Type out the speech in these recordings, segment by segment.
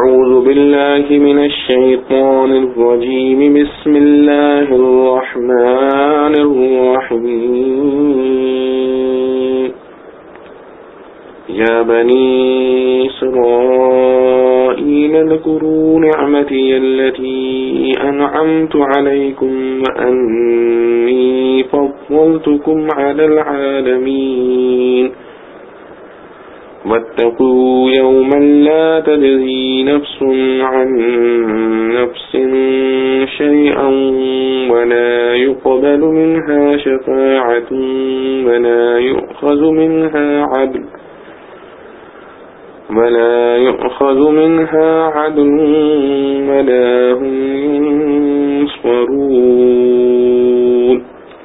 أعوذ بالله من الشيطان الرجيم بسم الله الرحمن الرحيم يا بني إسرائيل اذكروا نعمتي التي أنعمت عليكم وأني فضلتكم على العالمين واتقوا يوما لا تجزي نفس عن نفس شيئا ولا يقبل منها شفاعة ولا يؤخذ منها عدل ولا هم ينصرون.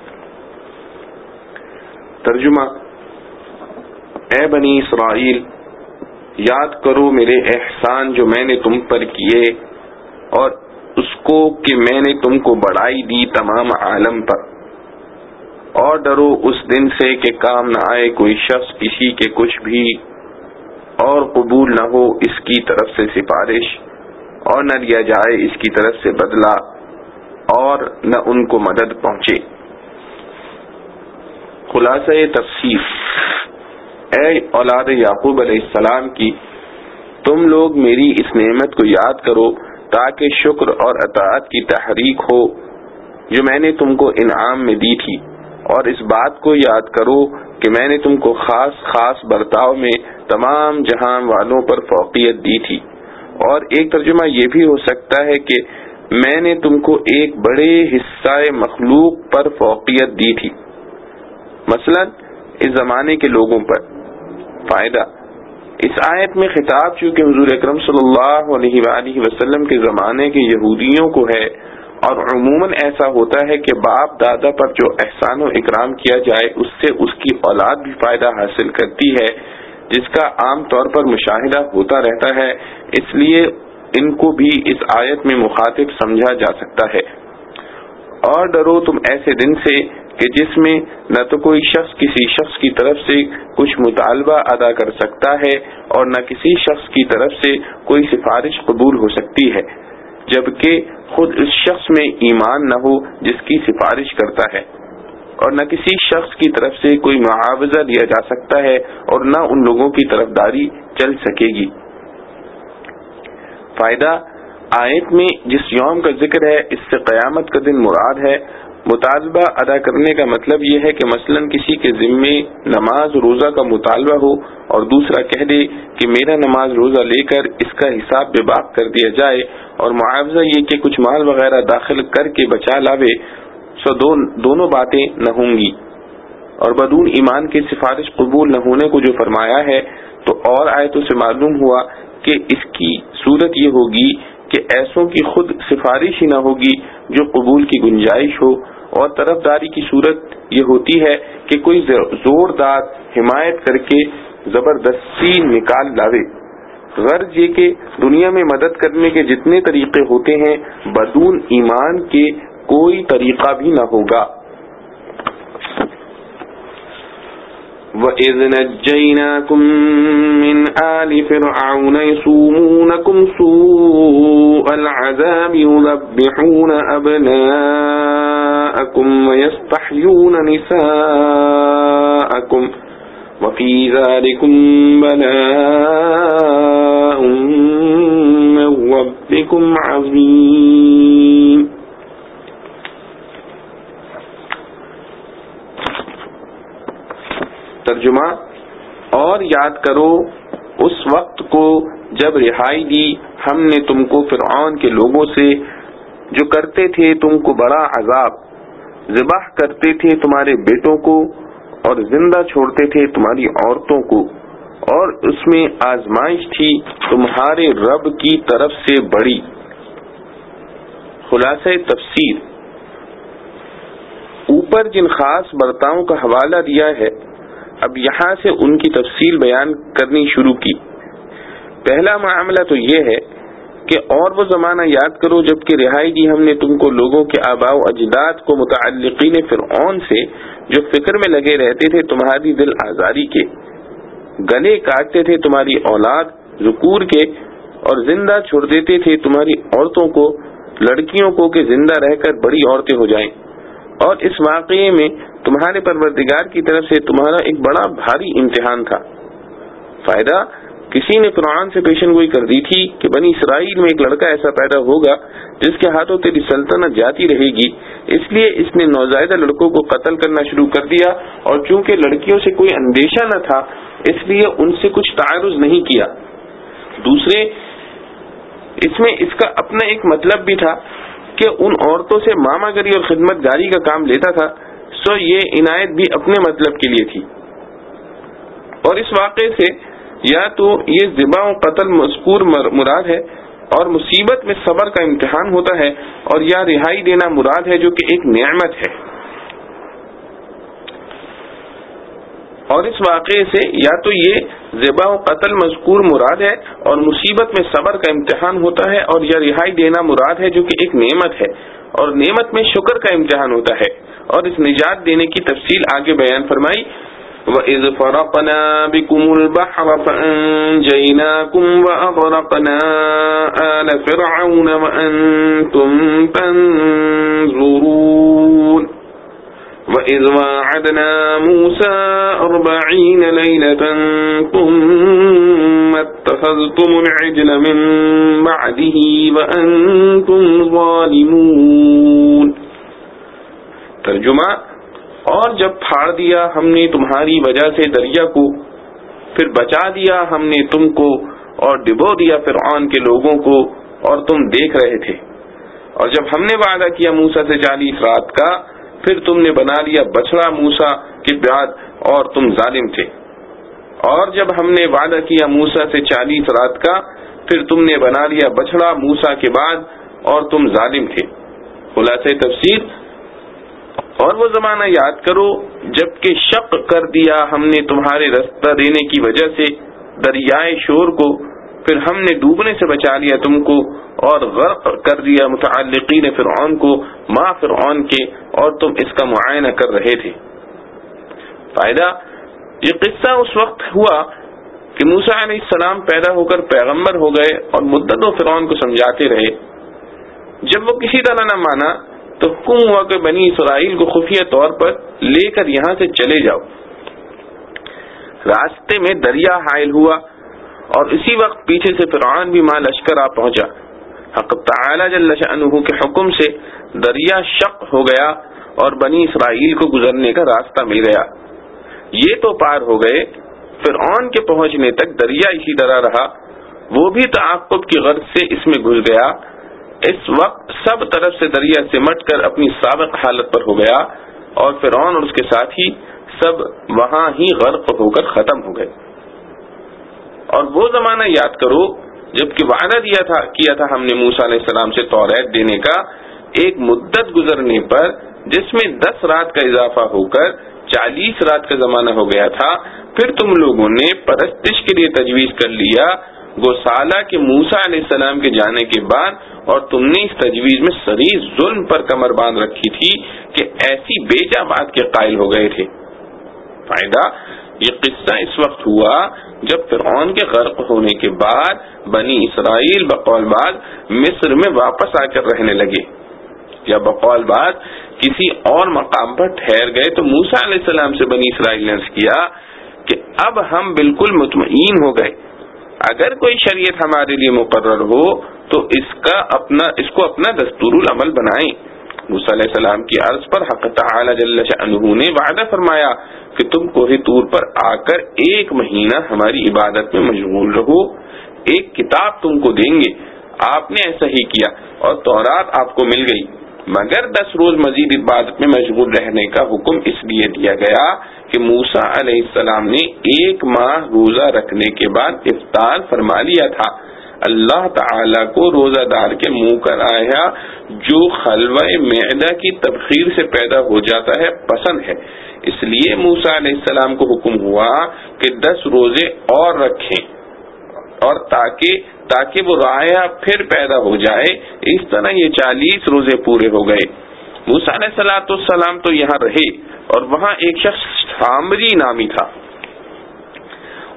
ترجمہ: اے بنی اسرائیل، یاد کرو میرے احسان جو میں نے تم پر کیے اور اس کو کہ میں نے تم کو بڑائی دی تمام عالم پر، اور ڈرو اس دن سے کہ کام نہ آئے کوئی شخص کسی کے کچھ بھی، اور قبول نہ ہو اس کی طرف سے سفارش، اور نہ لیا جائے اس کی طرف سے بدلہ، اور نہ ان کو مدد پہنچے. خلاصہ تفسیر: اے اولاد یعقوب علیہ السلام کی، تم لوگ میری اس نعمت کو یاد کرو تاکہ شکر اور اطاعت کی تحریک ہو جو میں نے تم کو انعام میں دی تھی، اور اس بات کو یاد کرو کہ میں نے تم کو خاص خاص برتاؤ میں تمام جہان والوں پر فوقیت دی تھی. اور ایک ترجمہ یہ بھی ہو سکتا ہے کہ میں نے تم کو ایک بڑے حصہ مخلوق پر فوقیت دی تھی، مثلا اس زمانے کے لوگوں پر. فائدہ: اس آیت میں خطاب چونکہ حضور اکرم صلی اللہ علیہ وآلہ وسلم کے زمانے کے یہودیوں کو ہے، اور عموماً ایسا ہوتا ہے کہ باپ دادا پر جو احسان و اکرام کیا جائے اس سے اس کی اولاد بھی فائدہ حاصل کرتی ہے، جس کا عام طور پر مشاہدہ ہوتا رہتا ہے، اس لیے ان کو بھی اس آیت میں مخاطب سمجھا جا سکتا ہے. اور ڈرو تم ایسے دن سے کہ جس میں نہ تو کوئی شخص کسی شخص کی طرف سے کچھ مطالبہ ادا کر سکتا ہے اور نہ کسی شخص کی طرف سے کوئی سفارش قبول ہو سکتی ہے، جبکہ خود اس شخص میں ایمان نہ ہو جس کی سفارش کرتا ہے، اور نہ کسی شخص کی طرف سے کوئی معاوضہ لیا جا سکتا ہے اور نہ ان لوگوں کی طرفداری چل سکے گی. فائدہ: آیت میں جس یوم کا ذکر ہے اس سے قیامت کا دن مراد ہے. مطالبہ ادا کرنے کا مطلب یہ ہے کہ مثلا کسی کے ذمے نماز روزہ کا مطالبہ ہو اور دوسرا کہہ دے کہ میرا نماز روزہ لے کر اس کا حساب بے باک کر دیا جائے، اور معاوضہ یہ کہ کچھ مال وغیرہ داخل کر کے بچا لاوے، سو دونوں باتیں نہ ہوں گی. اور بدون ایمان کی سفارش قبول نہ ہونے کو جو فرمایا ہے تو اور آیتوں سے معلوم ہوا کہ اس کی صورت یہ ہوگی کہ ایسوں کی خود سفارش ہی نہ ہوگی جو قبول کی گنجائش ہو، اور طرفداری کی صورت یہ ہوتی ہے کہ کوئی زوردار حمایت کر کے زبردستی نکال لاوے. غرض یہ کہ دنیا میں مدد کرنے کے جتنے طریقے ہوتے ہیں بدون ایمان کے کوئی طریقہ بھی نہ ہوگا. وَإِذْ نَجَّيْنَاكُمْ مِنْ آلِ فِرْعَوْنَ يَسُومُونَكُمْ سُوءَ الْعَذَابِ يُذَبِّحُونَ أَبْنَاءَكُمْ وَيَسْتَحْيُونَ نِسَاءَكُمْ وَفِي ذَلِكُمْ بَلَاءٌ مِّن رَّبِّكُمْ عَظِيمٌ. ترجمہ: اور یاد کرو اس وقت کو جب رہائی دی ہم نے تم کو فرعون کے لوگوں سے، جو کرتے تھے تم کو بڑا عذاب، ذبح کرتے تھے تمہارے بیٹوں کو اور زندہ چھوڑتے تھے تمہاری عورتوں کو، اور اس میں آزمائش تھی تمہارے رب کی طرف سے بڑی. خلاصہ تفسیر: اوپر جن خاص برتاؤں کا حوالہ دیا ہے اب یہاں سے ان کی تفصیل بیان کرنی شروع کی. پہلا معاملہ تو یہ ہے کہ اور وہ زمانہ یاد کرو جب کہ رہائی دی ہم نے تم کو لوگوں کے آباء و اجداد کو متعلقین فرعون سے، جو فکر میں لگے رہتے تھے تمہاری دل آزاری کے، گلے کاٹتے تھے تمہاری اولاد ذکور کے، اور زندہ چھوڑ دیتے تھے تمہاری عورتوں کو، لڑکیوں کو کہ زندہ رہ کر بڑی عورتیں ہو جائیں، اور اس واقعے میں تمہارے پروردگار کی طرف سے تمہارا ایک بڑا بھاری امتحان تھا۔ فائدہ، کسی نے فرعون سے پیشن گوئی کر دی تھی کہ بنی اسرائیل میں ایک لڑکا ایسا پیدا ہوگا جس کے ہاتھوں تیری سلطنت جاتی رہے گی، اس لیے اس نے نوزائیدہ لڑکوں کو قتل کرنا شروع کر دیا، اور چونکہ لڑکیوں سے کوئی اندیشہ نہ تھا اس لیے ان سے کچھ تعرض نہیں کیا۔ دوسرے، اس میں اس کا اپنا ایک مطلب بھی تھا کہ ان عورتوں سے ماما گری اور خدمت گاری کا کام لیتا تھا، سو یہ عنایت بھی اپنے مطلب کے لیے تھی۔ اور اس واقعے سے یا تو یہ ذبح و قتل مذکور مراد ہے اور مصیبت میں صبر کا امتحان ہوتا ہے، اور یا رہائی دینا مراد ہے جو کہ ایک نعمت ہے۔ اور اس واقعے سے یا تو یہ ذبح و قتل مذکور مراد ہے اور مصیبت میں صبر کا امتحان ہوتا ہے، اور یا رہائی دینا مراد ہے جو کہ ایک نعمت ہے، اور نعمت میں شکر کا امتحان ہوتا ہے۔ اور اس نجات دینے کی تفصیل آگے بیان فرمائی، وَإِذْ فَرَقْنَا بِكُمُ الْبَحْرَ فَأَنْجَيْنَاكُمْ وَأَغْرَقْنَا آلَ فِرْعَوْنَ وَأَنْتُمْ تَنْظُرُونَ وَإِذْ وَاعَدْنَا مُوسَى 40 لَيْلَةً ثُمَّ اتَّخَذْتُمُ الْعِجْلَ مِنْ بَعْدِهِ وَأَنْتُمْ ظَالِمُونَ۔ ترجمہ، اور جب پھاڑ دیا ہم نے تمہاری وجہ سے دریا کو، پھر بچا دیا ہم نے تم کو اور ڈبو دیا فرعون کے لوگوں کو، اور تم دیکھ رہے تھے۔ اور جب ہم نے وعدہ کیا موسیٰ سے 40 رات کا، پھر تم نے بنا لیا بچڑا موسیٰ کے بعد اور تم ظالم تھے۔ اور جب ہم نے وعدہ کیا موسیٰ سے 40 رات کا، پھر تم نے بنا لیا بچڑا موسیٰ کے بعد اور تم ظالم تھے۔ خلاصہ تفسیر، اور وہ زمانہ یاد کرو جب کہ شق کر دیا ہم نے تمہارے رستہ دینے کی وجہ سے دریائے شور کو، پھر ہم نے ڈوبنے سے بچا لیا تم کو اور غرق کر دیا متعلقین فرعون کو ما فرعون کے، اور تم اس کا معائنہ کر رہے تھے۔ فائدہ، یہ قصہ اس وقت ہوا کہ موسیٰ علیہ السلام پیدا ہو کر پیغمبر ہو گئے اور مدتوں فرعون کو سمجھاتے رہے۔ جب وہ کسی طرح نہ مانا تو حکم ہوا کہ بنی اسرائیل کو خفیہ طور پر لے کر یہاں سے چلے جاؤ۔ راستے میں دریا حائل ہوا اور اسی وقت پیچھے سے فرعون بھی مع لشکر آ پہنچا۔ حق تعالی جل شأنہ کے حکم سے دریا شق ہو گیا اور بنی اسرائیل کو گزرنے کا راستہ مل گیا۔ یہ تو پار ہو گئے، فرعون کے پہنچنے تک دریا اسی طرح رہا، وہ بھی تعاقب کی غرض سے اس میں گھس گیا۔ اس وقت سب طرف سے دریا سمٹ کر اپنی سابق حالت پر ہو گیا، اور فرعون اور اس کے ساتھی سب وہاں ہی غرق ہو کر ختم ہو گئے۔ اور وہ زمانہ یاد کرو جبکہ وعدہ کیا تھا ہم نے موسیٰ علیہ السلام سے توریت دینے کا، ایک مدت گزرنے پر جس میں 10 رات کا اضافہ ہو کر 40 رات کا زمانہ ہو گیا تھا، پھر تم لوگوں نے پرستش کے لیے تجویز کر لیا گوسالہ کے موسیٰ علیہ السلام کے جانے کے بعد، اور تم نے اس تجویز میں صریح ظلم پر کمر باندھ رکھی تھی کہ ایسی بیجا بات کے قائل ہو گئے تھے۔ فائدہ، یہ قصہ اس وقت ہوا جب فرعون کے غرق ہونے کے بعد بنی اسرائیل بقول بعد مصر میں واپس آ کر رہنے لگے، یا بقول بعد کسی اور مقام پر ٹھہر گئے، تو موسیٰ علیہ السلام سے بنی اسرائیل نے عرض کیا کہ اب ہم بالکل مطمئن ہو گئے، اگر کوئی شریعت ہمارے لیے مقرر ہو تو اس کو اپنا دستور العمل بنائیں۔ موسیٰ علیہ السلام کی عرض پر حق تعالی جل شأنہ نے وعدہ فرمایا کہ تم کوہ طور پر آ کر 1 مہینہ ہماری عبادت میں مشغول رہو، ایک کتاب تم کو دیں گے۔ آپ نے ایسا ہی کیا اور تورات آپ کو مل گئی، مگر 10 روز مزید عبادت میں مشغول رہنے کا حکم اس لیے دیا گیا کہ موسیٰ علیہ السلام نے 1 ماہ روزہ رکھنے کے بعد افطار فرما لیا تھا۔ اللہ تعالیٰ کو روزہ دار کے منہ کا آیا جو خلوہ معدہ کی تبخیر سے پیدا ہو جاتا ہے پسند ہے، اس لیے موسیٰ علیہ السلام کو حکم ہوا کہ 10 روزے اور رکھیں، اور تاکہ وہ رایا پھر پیدا ہو جائے۔ اس طرح یہ 40 روزے پورے ہو گئے۔ موسیٰ علیہ السلام تو یہاں رہے، اور وہاں ایک شخص سامری نامی تھا،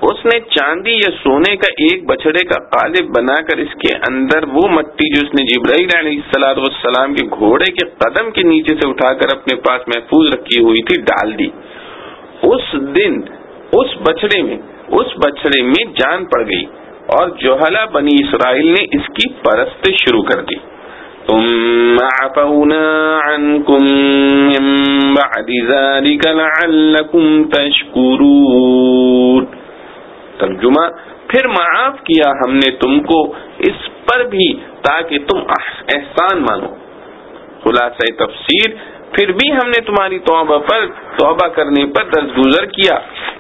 اس نے چاندی یا سونے کا ایک بچڑے کا قالب بنا کر اس کے اندر وہ مٹی جو اس نے جبرائیل علیہ السلام کے گھوڑے کے قدم کے نیچے سے اٹھا کر اپنے پاس محفوظ رکھی ہوئی تھی ڈال دی. اس دن اس بچڑے میں جان پڑ گئی اور جوہلا بنی اسرائیل نے اس کی پرستش شروع کر دی. ثم عفونا عنكم من بعد ذلك لعلكم تشكرون. ترجمہ: پھر معاف کیا ہم نے تم کو اس پر بھی تاکہ تم احسان مانو. خلاصہ تفسیر: پھر بھی ہم نے تمہاری توبہ کرنے پر درگزر کیا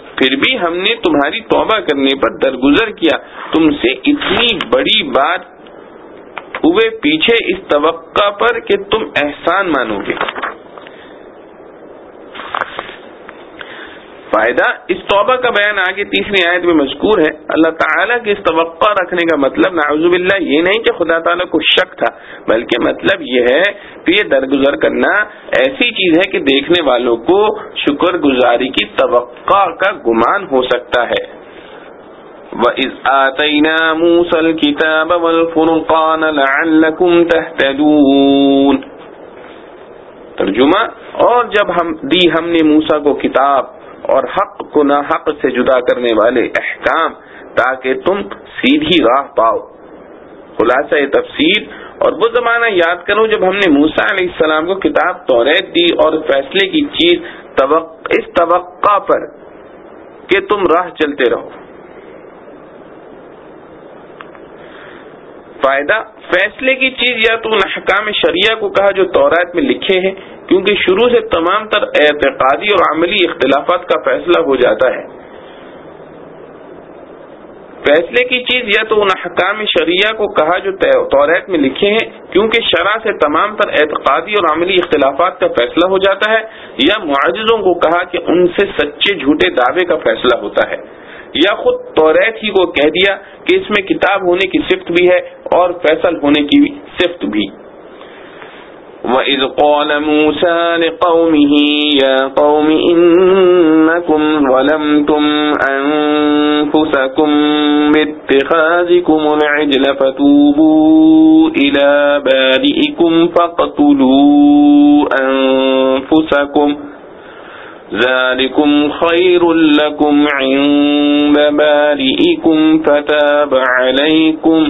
تم سے اتنی بڑی بات ہوئے پیچھے اس توقع پر کہ تم احسان مانو گے. فائدہ: اس توبہ کا بیان آگے تیسری آیت میں مذکور ہے. اللہ تعالیٰ کے اس توقع رکھنے کا مطلب نعوذ باللہ یہ نہیں کہ خدا تعالیٰ کو شک تھا، بلکہ مطلب یہ ہے کہ یہ درگزر کرنا ایسی چیز ہے کہ دیکھنے والوں کو شکر گزاری کی توقع کا گمان ہو سکتا ہے. وَإِذْ آتَيْنَا مُوسَى الْكِتَابَ وَالْفُرْقَانَ لَعَلَّكُمْ تَهْتَدُونَ. ترجمہ: اور جب ہم نے موسیٰ کو کتاب اور حق کو ناحق سے جدا کرنے والے احکام تاکہ تم سیدھی راہ پاؤ. خلاصہ تفسیر: اور وہ زمانہ یاد کرو جب ہم نے موسیٰ علیہ السلام کو کتاب توریت دی اور فیصلے کی چیز اس توقع پر کہ تم راہ چلتے رہو. فائدہ: فیصلے کی چیز یا تو ان احکام شریعہ کو کہا جو تورات میں لکھے ہیں، کیونکہ شروع سے تمام تر اعتقادی اور عملی اختلافات کا فیصلہ ہو جاتا ہے. فیصلے کی چیز یا تو ان احکام شریعہ کو کہا جو تورات میں لکھے ہیں، کیونکہ شرع سے تمام تر اعتقادی اور عملی اختلافات کا فیصلہ ہو جاتا ہے، یا معجزوں کو کہا کہ ان سے سچے جھوٹے دعوے کا فیصلہ ہوتا ہے، یا خود توریت ہی کو کہہ دیا کہ اس میں کتاب ہونے کی صفت بھی ہے اور فیصل ہونے کی صفت بھی. وَإِذْ قَالَ مُوسَى لِقَوْمِهِ يَا قَوْمِ إِنَّكُمْ ظَلَمْتُمْ أَنفُسَكُمْ بِاتِّخَاذِكُمُ الْعِجْلَ فَتُوبُوا إِلَى بَارِئِكُمْ فَاقْتُلُوا أَنفُسَكُمْ ذَلِكُمْ خَيْرٌ لَكُمْ عِندَ بَارِئِكُمْ فَتَابَ عَلَيْكُمْ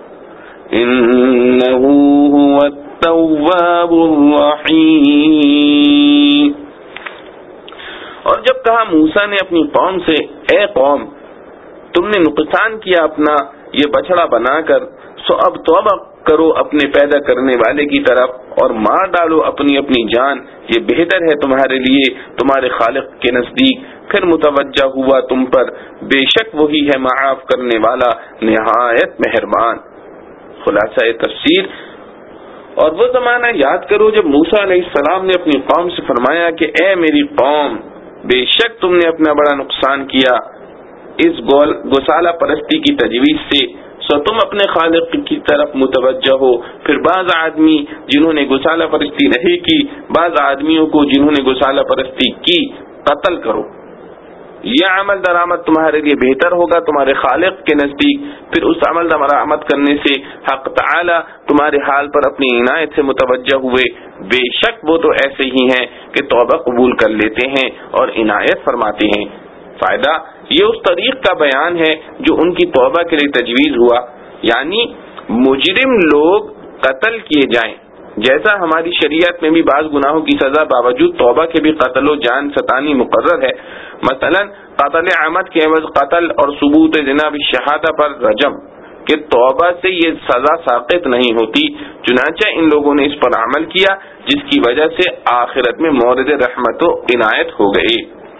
إِنَّهُ هُوَ التَّوَّابُ الرَّحِيمُ. اور جب کہا موسیٰ نے اپنی قوم سے، اے قوم، تم نے نقصان کیا اپنا یہ بچڑا بنا کر، سو اب توبہ کرو اپنے پیدا کرنے والے کی طرف اور مار ڈالو اپنی جان، یہ بہتر ہے تمہارے لیے تمہارے خالق کے نزدیک. پھر متوجہ ہوا تم پر، بے شک وہی ہے معاف کرنے والا نہایت مہربان. خلاصہ تفسیر: اور وہ زمانہ یاد کرو جب موسیٰ علیہ السلام نے اپنی قوم سے فرمایا کہ اے میری قوم، بے شک تم نے اپنا بڑا نقصان کیا اس گوسالہ پرستی کی تجویز سے، سو تم اپنے خالق کی طرف متوجہ ہو. پھر بعض آدمی جنہوں نے گوسالہ پرستی نہیں کی، بعض آدمیوں کو جنہوں نے گوسالہ پرستی کی قتل کرو. یہ عمل درآمد تمہارے لیے بہتر ہوگا تمہارے خالق کے نزدیک. پھر اس عمل درآمد کرنے سے حق تعالی تمہارے حال پر اپنی عنایت سے متوجہ ہوئے. بے شک وہ تو ایسے ہی ہیں کہ توبہ قبول کر لیتے ہیں اور عنایت فرماتے ہیں. فائدہ: یہ اس طریق کا بیان ہے جو ان کی توبہ کے لیے تجویز ہوا، یعنی مجرم لوگ قتل کیے جائیں. جیسا ہماری شریعت میں بھی بعض گناہوں کی سزا باوجود توبہ کے بھی قتل و جان ستانی مقرر ہے. مثلا قتل عمد کے عوض قتل اور ثبوت زنا بالشہادہ پر رجم کہ توبہ سے یہ سزا ساقط نہیں ہوتی. چنانچہ ان لوگوں نے اس پر عمل کیا جس کی وجہ سے آخرت میں مورد رحمت و عنایت ہو گئی.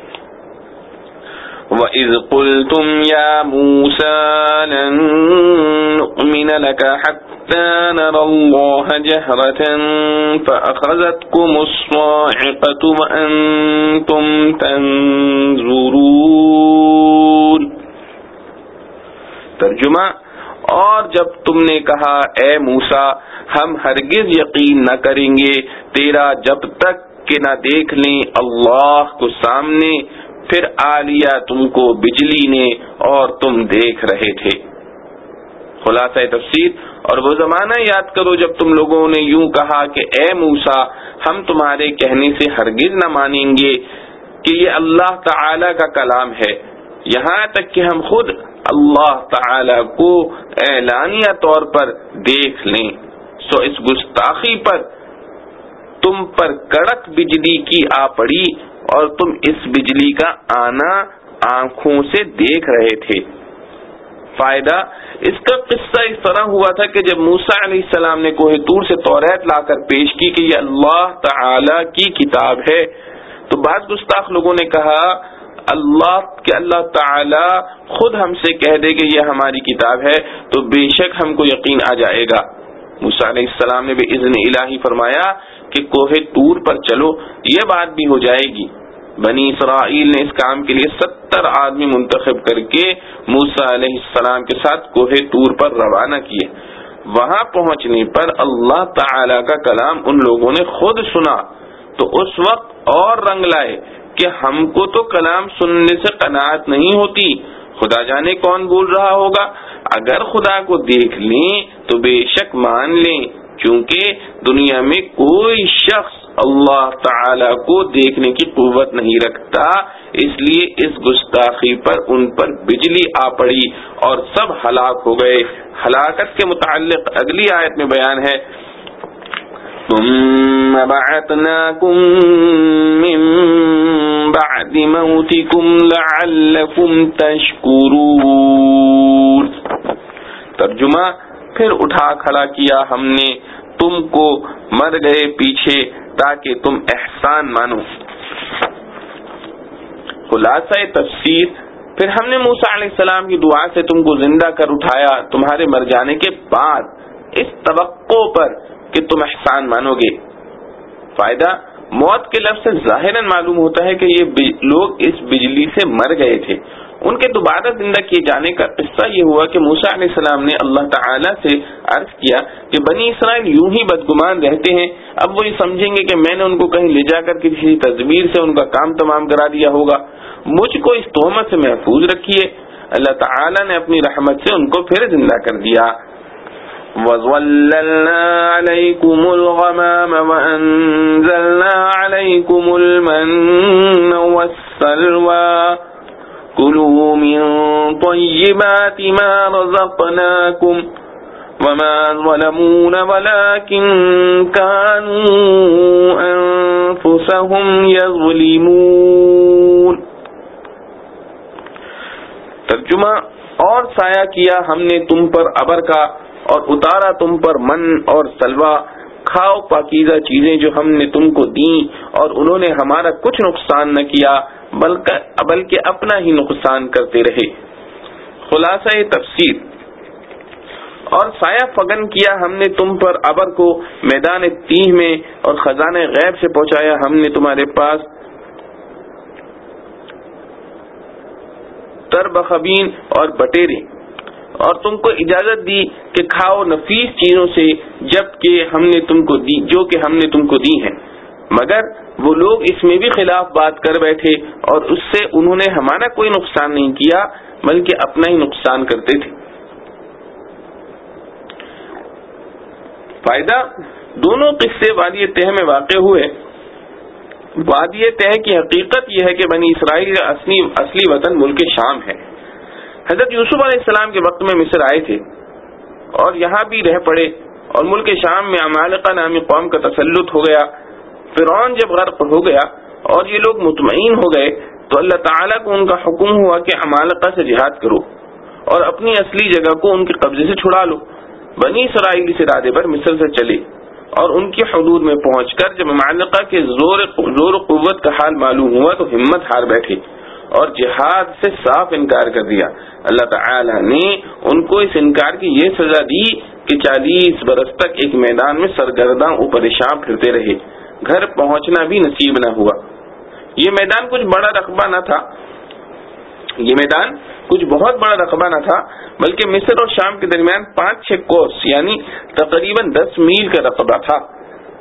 وَإِذْ قُلْتُمْ يَا مُوسَى لَن نُّؤْمِنَ لَكَ حَتَّى نَرَى اللَّهَ جَهْرَةً فَأَخَذَتْكُمُ الصَّاعِقَةُ وَأَنْتُمْ تَنظُرُونَ. ترجمہ: اور جب تم نے کہا اے موسیٰ، ہم ہرگز یقین نہ کریں گے تیرا جب تک کہ نہ دیکھ لیں اللہ کو سامنے، پھر آ لیا تم کو بجلی نے اور تم دیکھ رہے تھے۔ خلاصہ تفسیر، اور وہ زمانہ یاد کرو جب تم لوگوں نے یوں کہا کہ اے موسیٰ ہم تمہارے کہنے سے ہرگز نہ مانیں گے کہ یہ اللہ تعالی کا کلام ہے، یہاں تک کہ ہم خود اللہ تعالی کو اعلانیہ طور پر دیکھ لیں۔ سو اس گستاخی پر تم پر کڑک بجلی کی آ پڑی اور تم اس بجلی کا آنا آنکھوں سے دیکھ رہے تھے۔ فائدہ، اس کا قصہ اس طرح ہوا تھا کہ جب موسیٰ علیہ السلام نے کوہ طور سے توریت لا کر پیش کی کہ یہ اللہ تعالی کی کتاب ہے، تو بعض گستاخ لوگوں نے کہا اللہ تعالی خود ہم سے کہہ دے کہ یہ ہماری کتاب ہے تو بے شک ہم کو یقین آ جائے گا۔ موسیٰ علیہ السلام نے بإذن الہی فرمایا کہ کوہ طور پر چلو، یہ بات بھی ہو جائے گی۔ بنی اسرائیل نے اس کام کے لیے 70 آدمی منتخب کر کے موسیٰ علیہ السلام کے ساتھ کوہ طور پر روانہ کیے۔ وہاں پہنچنے پر اللہ تعالی کا کلام ان لوگوں نے خود سنا تو اس وقت اور رنگ لائے کہ ہم کو تو کلام سننے سے قناعت نہیں ہوتی، خدا جانے کون بول رہا ہوگا، اگر خدا کو دیکھ لیں تو بے شک مان لیں، چونکہ دنیا میں کوئی شخص اللہ تعالی کو دیکھنے کی قوت نہیں رکھتا، اس لیے اس گستاخی پر ان پر بجلی آ پڑی اور سب ہلاک ہو گئے۔ ہلاکت کے متعلق اگلی آیت میں بیان ہے، ثم بعثناكم من بعد موتكم لعلكم تشكرون۔ ترجمہ، پھر اٹھا کھڑا کیا ہم نے تم کو مر گئے پیچھے تاکہ تم احسان مانو۔ خلاصہ تفسیر، پھر ہم نے موسیٰ علیہ السلام کی دعا سے تم کو زندہ کر اٹھایا تمہارے مر جانے کے بعد، اس توقع پر کہ تم احسان مانو گے۔ فائدہ، موت کے لفظ سے ظاہراً معلوم ہوتا ہے کہ یہ لوگ اس بجلی سے مر گئے تھے۔ ان کے دوبارہ زندہ کیے جانے کا قصہ یہ ہوا کہ موسیٰ علیہ السلام نے اللہ تعالیٰ سے عرض کیا کہ بنی اسرائیل یوں ہی بدگمان رہتے ہیں، اب وہ یہ سمجھیں گے کہ میں نے ان کو کہیں لے جا کر کسی تدبیر سے ان کا کام تمام کرا دیا ہوگا، مجھ کو اس تہمت سے محفوظ رکھیے۔ اللہ تعالیٰ نے اپنی رحمت سے ان کو پھر زندہ کر دیا۔ وَظَلَّلْنَا عَلَيْكُمُ الْغَمَامَ وَأَنزَلْنَا عَلَيْكُمُ الْمَنَّ وَالسَّلْوَىٰ كُلُوا مِن طَيِّبَاتِ مَا رَزَقْنَاكُمْ وَمَا ظَلَمُونَا وَلَٰكِن كَانُوا أَنفُسَهُمْ يَظْلِمُونَ۔ ترجمہ، اور سایہ کیا ہم نے تم پر ابر کا اور اتارا تم پر من اور سلوہ، کھاؤ پاکیزہ چیزیں جو ہم نے تم کو دیں اور انہوں نے ہمارا کچھ نقصان نہ کیا بلکہ اپنا ہی نقصان کرتے رہے۔ خلاصہ تفسیر، اور سایہ فگن کیا ہم نے تم پر ابر کو میدان تیہ میں اور خزانے غیب سے پہنچایا ہم نے تمہارے پاس تربخبین اور بٹیرے، اور تم کو اجازت دی کہ کھاؤ نفیس چیزوں سے جبکہ ہم نے تم کو دی جو کہ ہم نے تم کو دی ہیں، مگر وہ لوگ اس میں بھی خلاف بات کر بیٹھے اور اس سے انہوں نے ہمارا کوئی نقصان نہیں کیا بلکہ اپنا ہی نقصان کرتے تھے۔ فائدہ، دونوں قصے وادی تہ میں واقع ہوئے۔ وادی تہ کی حقیقت یہ ہے کہ بنی اسرائیل کا اصلی وطن ملک شام ہے۔ حضرت یوسف علیہ السلام کے وقت میں مصر آئے تھے اور یہاں بھی رہ پڑے، اور ملک شام میں عمالقہ نامی قوم کا تسلط ہو گیا۔ فرعون جب غرق ہو گیا اور یہ لوگ مطمئن ہو گئے تو اللہ تعالیٰ کو ان کا حکم ہوا کہ عمالقہ سے جہاد کرو اور اپنی اصلی جگہ کو ان کے قبضے سے چھڑا لو۔ بنی اسرائیل اس ارادے پر مصر سے چلے اور ان کی حدود میں پہنچ کر جب عمالقہ کے زور و قوت کا حال معلوم ہوا تو ہمت ہار بیٹھے اور جہاد سے صاف انکار کر دیا۔ اللہ تعالی نے ان کو اس انکار کی یہ سزا دی کہ 40 برس تک ایک میدان میں سرگرداں و پریشان پھرتے رہے، گھر پہنچنا بھی نصیب نہ ہوا۔ یہ میدان کچھ بڑا رقبہ نہ تھا، یہ میدان کچھ بہت بڑا رقبہ نہ تھا بلکہ مصر اور شام کے درمیان 5-6 کوس یعنی تقریباً 10 میل کا رقبہ تھا۔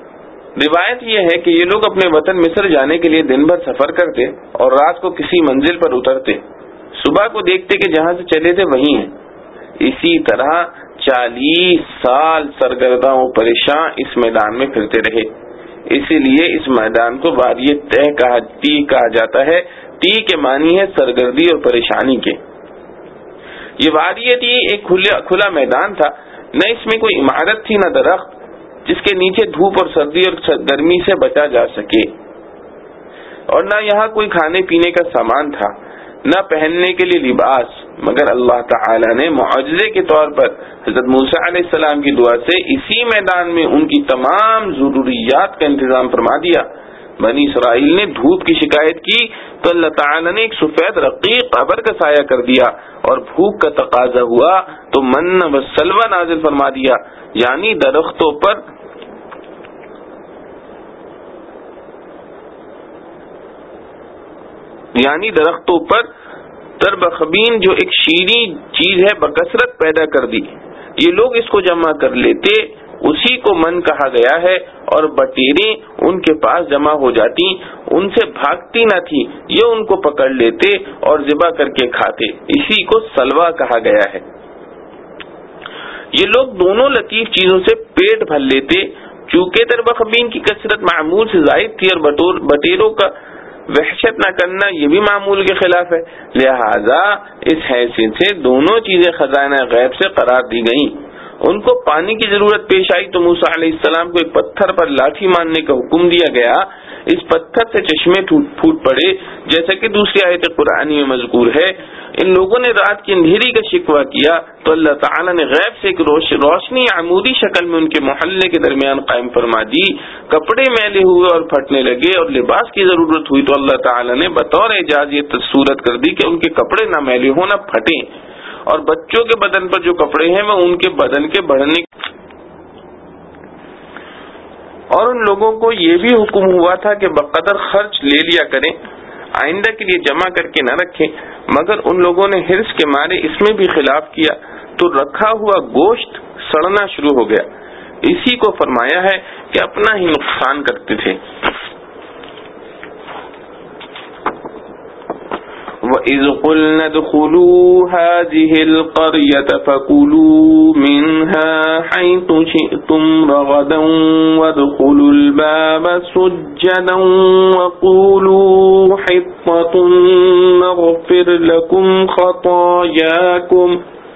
روایت یہ ہے کہ یہ لوگ اپنے وطن مصر جانے کے لیے دن بھر سفر کرتے اور رات کو کسی منزل پر اترتے، صبح کو دیکھتے کہ جہاں سے چلے تھے وہیں ہیں۔ اسی طرح 40 سال سرگرداں و پریشان اس میدان میں پھرتے رہے، اسی لیے اس میدان کو وادی تہ کہا جاتا ہے۔ تی کے معنی ہے سرگردی اور پریشانی کے۔ یہ وادی تی ایک کھلا میدان تھا، نہ اس میں کوئی عمارت تھی نہ درخت جس کے نیچے دھوپ اور سردی اور گرمی سے بچا جا سکے، اور نہ یہاں کوئی کھانے پینے کا سامان تھا، نہ پہننے کے لیے لباس، مگر اللہ تعالی نے معجزے کے طور پر حضرت موسیٰ علیہ السلام کی دعا سے اسی میدان میں ان کی تمام ضروریات کا انتظام فرما دیا۔ بنی اسرائیل نے دھوپ کی شکایت کی تو اللہ تعالی نے ایک سفید رقیق ابر کا سایہ کر دیا، اور بھوک کا تقاضا ہوا تو من و سلوہ نازل فرما دیا، یعنی درختوں پر تربخبین جو ایک شیریں چیز ہے بکثرت پیدا کر دی۔ یہ لوگ اس کو جمع کر لیتے، اسی کو من کہا گیا ہے، اور بٹیریں ان کے پاس جمع ہو جاتی، ان سے بھاگتی نہ تھی، یہ ان کو پکڑ لیتے اور ذبح کر کے کھاتے، اسی کو سلوہ کہا گیا ہے۔ یہ لوگ دونوں لطیف چیزوں سے پیٹ بھر لیتے، چونکہ تربخبین کی کثرت معمول سے زائد تھی اور بٹیروں کا وحشت نہ کرنا یہ بھی معمول کے خلاف ہے، لہذا اس حیثیت سے دونوں چیزیں خزانہ غیب سے قرار دی گئیں۔ ان کو پانی کی ضرورت پیش آئی تو موسیٰ علیہ السلام کو ایک پتھر پر لاٹھی مارنے کا حکم دیا گیا، اس پتھر سے چشمے پھوٹ پڑے، جیسا کہ دوسری آیت قرآنی میں مذکور ہے۔ ان لوگوں نے رات کی اندھیری کا شکوہ کیا تو اللہ تعالی نے غیب سے ایک روشنی عمودی شکل میں ان کے محلے کے درمیان قائم فرما دی۔ کپڑے میلے ہوئے اور پھٹنے لگے اور لباس کی ضرورت ہوئی تو اللہ تعالی نے بطور اعجاز یہ صورت کر دی کہ ان کے کپڑے نہ میلے ہوں نہ پھٹیں، اور بچوں کے بدن پر جو کپڑے ہیں وہ ان کے بدن کے بڑھنے، اور ان لوگوں کو یہ بھی حکم ہوا تھا کہ بقدر خرچ لے لیا کریں، آئندہ کے لیے جمع کر کے نہ رکھیں، مگر ان لوگوں نے حرص کے مارے اس میں بھی خلاف کیا تو رکھا ہوا گوشت سڑنا شروع ہو گیا۔ اسی کو فرمایا ہے کہ اپنا ہی نقصان کرتے تھے۔ وَإِذْ قُلْنَا ادْخُلُوا هَٰذِهِ الْقَرْيَةَ فَكُلُوا مِنْهَا حَيْثُ شِئْتُمْ رَغَدًا وَادْخُلُوا الْبَابَ سُجَّدًا وَقُولُوا حِطَّةٌ نَغْفِرْ لَكُمْ خَطَايَاكُمْ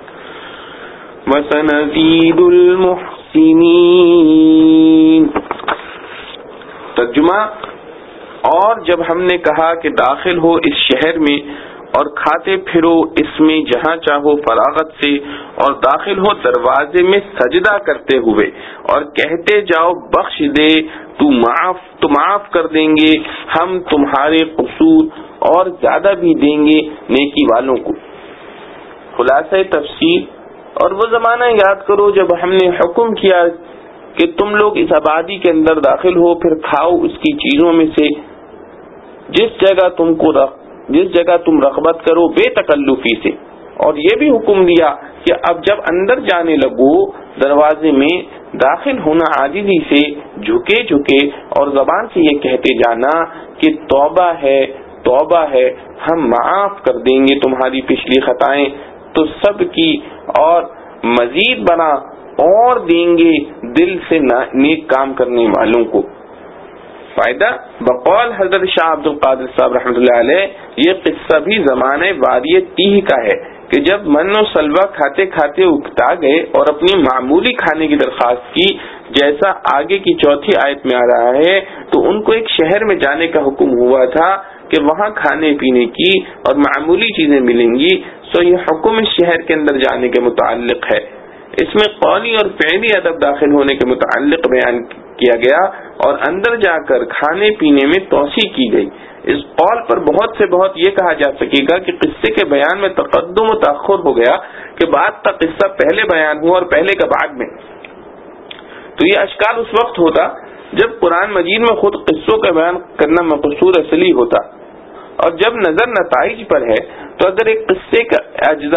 وَسَنَزِيدُ الْمُحْسِنِينَ۔ ترجمہ: اور جب ہم نے کہا کہ داخل ہو اس شہر میں اور کھاتے پھرو اس میں جہاں چاہو فراغت سے، اور داخل ہو دروازے میں سجدہ کرتے ہوئے اور کہتے جاؤ بخش دے تو معاف کر دیں گے ہم تمہارے قصور، اور زیادہ بھی دیں گے نیکی والوں کو۔ خلاصہ تفسیر: اور وہ زمانہ یاد کرو جب ہم نے حکم کیا کہ تم لوگ اس آبادی کے اندر داخل ہو، پھر کھاؤ اس کی چیزوں میں سے جس جگہ تم رغبت کرو بے تکلفی سے، اور یہ بھی حکم دیا کہ اب جب اندر جانے لگو دروازے میں داخل ہونا عاجزی سے، جھکے اور زبان سے یہ کہتے جانا کہ توبہ ہے توبہ ہے، ہم معاف کر دیں گے تمہاری پچھلی خطائیں تو سب کی، اور مزید بنا اور دیں گے دل سے نیک کام کرنے والوں کو۔ فائدہ: بقول حضرت شاہ عبد القادر صاحب رحمۃ اللہ علیہ، یہ قصہ بھی زمانے وادی تیہ کا ہے کہ جب من و سلوہ کھاتے کھاتے اکتا گئے اور اپنی معمولی کھانے کی درخواست کی، جیسا آگے کی چوتھی آیت میں آ رہا ہے، تو ان کو ایک شہر میں جانے کا حکم ہوا تھا کہ وہاں کھانے پینے کی اور معمولی چیزیں ملیں گی، سو یہ حکم اس شہر کے اندر جانے کے متعلق ہے۔ اس میں قولی اور فعلی ادب داخل ہونے کے متعلق بیان کیا گیا اور اندر جا کر کھانے پینے میں توسیع کی گئی۔ اس قول پر بہت سے بہت یہ کہا جا سکے گا کہ قصے کے بیان میں تقدم و تاخر ہو گیا کہ بعد کا قصہ پہلے بیان ہوا اور پہلے کا بعد میں، تو یہ اشکال اس وقت ہوتا جب قرآن مجید میں خود قصوں کا بیان کرنا مقصود اصلی ہوتا، اور جب نظر نتائج پر ہے تو اگر ایک قصے کا اجزاء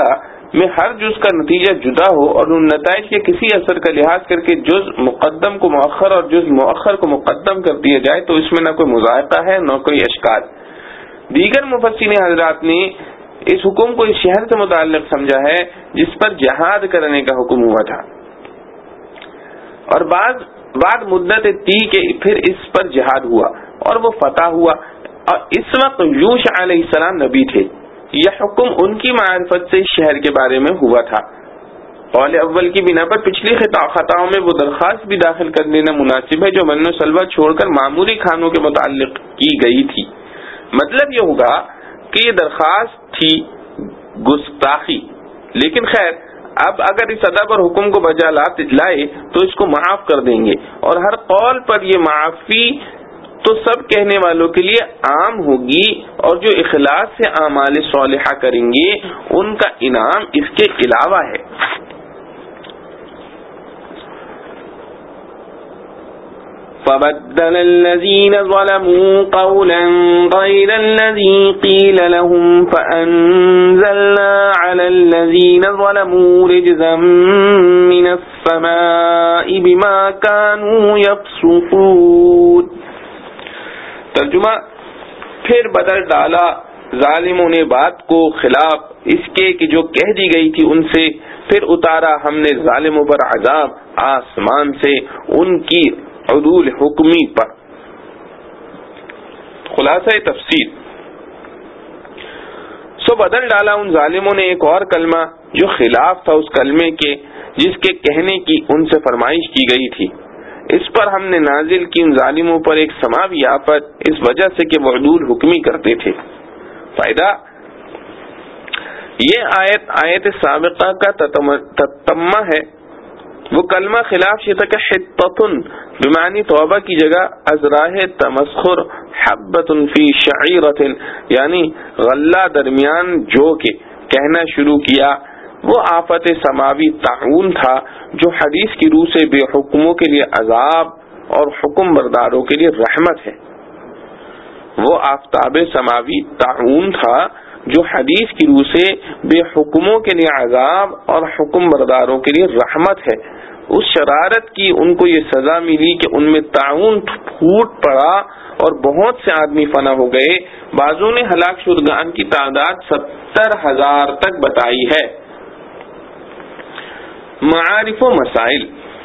میں ہر جز کا نتیجہ جدا ہو اور ان نتائج کے کسی اثر کا لحاظ کر کے جز مقدم کو مؤخر اور جز مؤخر کو مقدم کر دیا جائے تو اس میں نہ کوئی مذائقہ ہے نہ کوئی اشکال۔ دیگر مفسرین حضرات نے اس حکم کو اس شہر سے متعلق سمجھا ہے جس پر جہاد کرنے کا حکم ہوا تھا، اور بعد مدت تی کے پھر اس پر جہاد ہوا اور وہ فتح ہوا، اور اس وقت یوشع علیہ السلام نبی تھے۔ یہ حکم ان کی معرفت سے اس شہر کے بارے میں ہوا تھا۔ قول اول کی بنا پر پچھلی خطاؤں میں وہ درخواست بھی داخل کر لینا مناسب ہے جو من و سلوہ چھوڑ کر معمولی کھانوں کے متعلق کی گئی تھی۔ مطلب یہ ہوگا کہ یہ درخواست تھی گستاخی، لیکن خیر اب اگر اس ادب اور حکم کو بجا لائے تو اس کو معاف کر دیں گے، اور ہر قول پر یہ معافی تو سب کہنے والوں کے لیے عام ہوگی، اور جو اخلاص سے اعمال صالحہ کریں گے ان کا انعام اس کے علاوہ ہے۔ فَبَدَّلَ الَّذِينَ ظَلَمُوا قَوْلًا غَيْرَ الَّذِي قِيلَ لَهُمْ فَأَنزَلْنَا عَلَى الَّذِينَ ظَلَمُوا رِجْزًا مِّنَ السَّمَاءِ بِمَا كَانُوا يَفْسُقُونَ۔ ترجمہ، پھر بدل ڈالا ظالموں نے بات کو خلاف اس کے کہ جو کہہ دی گئی تھی ان سے، پھر اتارا ہم نے ظالموں پر عذاب آسمان سے ان کی عدول حکمی پر۔ خلاصہ تفسیر، سو بدل ڈالا ان ظالموں نے ایک اور کلمہ جو خلاف تھا اس کلمے کے جس کے کہنے کی ان سے فرمائش کی گئی تھی۔ اس پر ہم نے نازل کی ان ظالموں پر ایک سماوی آفت، اس وجہ سے کہ وہ عدول حکمی کرتے تھے۔ فائدہ، یہ آیت سابقہ کا تتمہ ہے۔ وہ کلمہ خلاف شیطہ کا حطۃ بمعنی توبہ کی جگہ ازراہ تمسخر حبۃ فی شعیرۃ، یعنی غلہ درمیان جو کے کہنا شروع کیا، وہ آفت سماوی طاعون تھا جو حدیث کی روح سے بے حکموں کے لیے عذاب اور حکم برداروں کے لیے رحمت ہے۔ وہ آفتاب سماوی طاعون تھا جو حدیث کی روح سے بے حکموں کے لیے عذاب اور حکم برداروں کے لیے رحمت ہے۔ اس شرارت کی ان کو یہ سزا ملی کہ ان میں طاعون پھوٹ پڑا اور بہت سے آدمی فنا ہو گئے۔ بعضوں نے ہلاک شدگان کی تعداد 70,000 تک بتائی ہے۔ معارف و مسائل،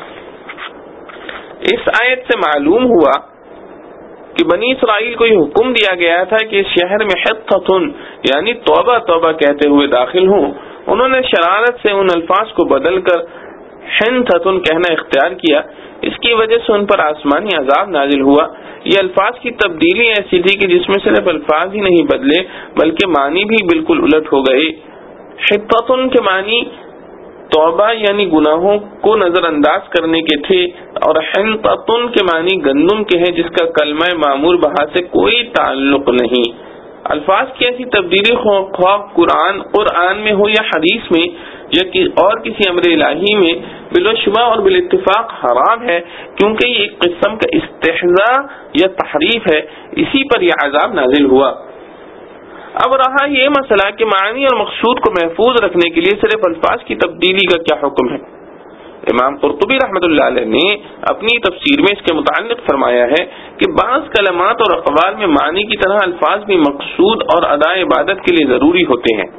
اس آیت سے معلوم ہوا کہ بنی اسرائیل کو یہ حکم دیا گیا تھا کہ اس شہر میں حطۃ یعنی توبہ توبہ کہتے ہوئے داخل ہوں۔ انہوں نے شرارت سے ان الفاظ کو بدل کر حنتۃ کہنا اختیار کیا، اس کی وجہ سے ان پر آسمانی عذاب نازل ہوا۔ یہ الفاظ کی تبدیلی ایسی تھی کہ جس میں صرف الفاظ ہی نہیں بدلے بلکہ معنی بھی بالکل الٹ ہو گئے۔ حطۃ کے معنی توبہ یعنی گناہوں کو نظر انداز کرنے کے تھے، اور حنطۃ کے معنی گندم کے ہیں جس کا کلمہ معمور بہا سے کوئی تعلق نہیں۔ الفاظ کی ایسی تبدیلی خواہ قرآن میں ہو یا حدیث میں یا اور کسی امر الہی میں بلا شبہ اور بالاتفاق حرام ہے، کیونکہ یہ ایک قسم کا استہزاء یا تحریف ہے، اسی پر یہ عذاب نازل ہوا۔ اب رہا یہ مسئلہ کہ معنی اور مقصود کو محفوظ رکھنے کے لیے صرف الفاظ کی تبدیلی کا کیا حکم ہے۔ امام قرطبی رحمۃ اللہ علیہ نے اپنی تفسیر میں اس کے متعلق فرمایا ہے کہ بعض کلمات اور اقوال میں معنی کی طرح الفاظ بھی مقصود اور اداء عبادت کے لیے ضروری ہوتے ہیں۔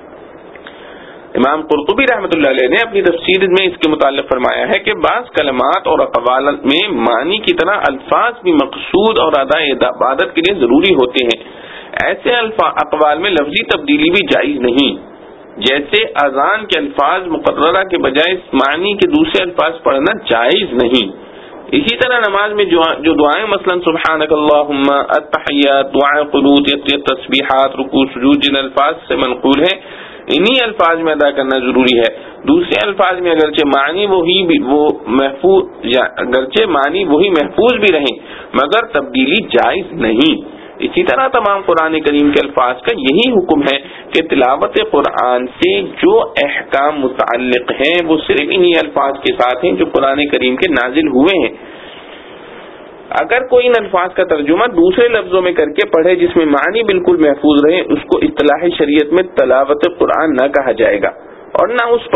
امام قرطبی رحمۃ اللہ علیہ نے اپنی تفسیر میں اس کے متعلق فرمایا ہے کہ بعض کلمات اور اقوال میں معنی کی طرح الفاظ بھی مقصود اور اداء عبادت کے لیے ضروری ہوتے ہیں۔ ایسے اقوال میں لفظی تبدیلی بھی جائز نہیں، جیسے اذان کے الفاظ مقررہ کے بجائے معنی کے دوسرے الفاظ پڑھنا جائز نہیں۔ اسی طرح نماز میں جو دعائیں مثلا سبحانک اللہم، التحیات، دعائیں قنوت، تسبیحات، رکوع، سجود جن الفاظ سے منقول ہیں انہی الفاظ میں ادا کرنا ضروری ہے۔ دوسرے الفاظ میں اگرچہ معنی وہی محفوظ بھی رہیں مگر تبدیلی جائز نہیں۔ اسی طرح تمام قرآن کریم کے الفاظ کا یہی حکم ہے کہ تلاوت قرآن سے جو احکام متعلق ہیں وہ صرف انہی الفاظ کے ساتھ ہیں جو قرآن کریم کے نازل ہوئے ہیں۔ اگر کوئی ان الفاظ کا ترجمہ دوسرے لفظوں میں کر کے پڑھے جس میں معنی بالکل محفوظ رہے، اس کو اصطلاح شریعت میں تلاوت قرآن نہ کہا جائے گا، اور نہ اس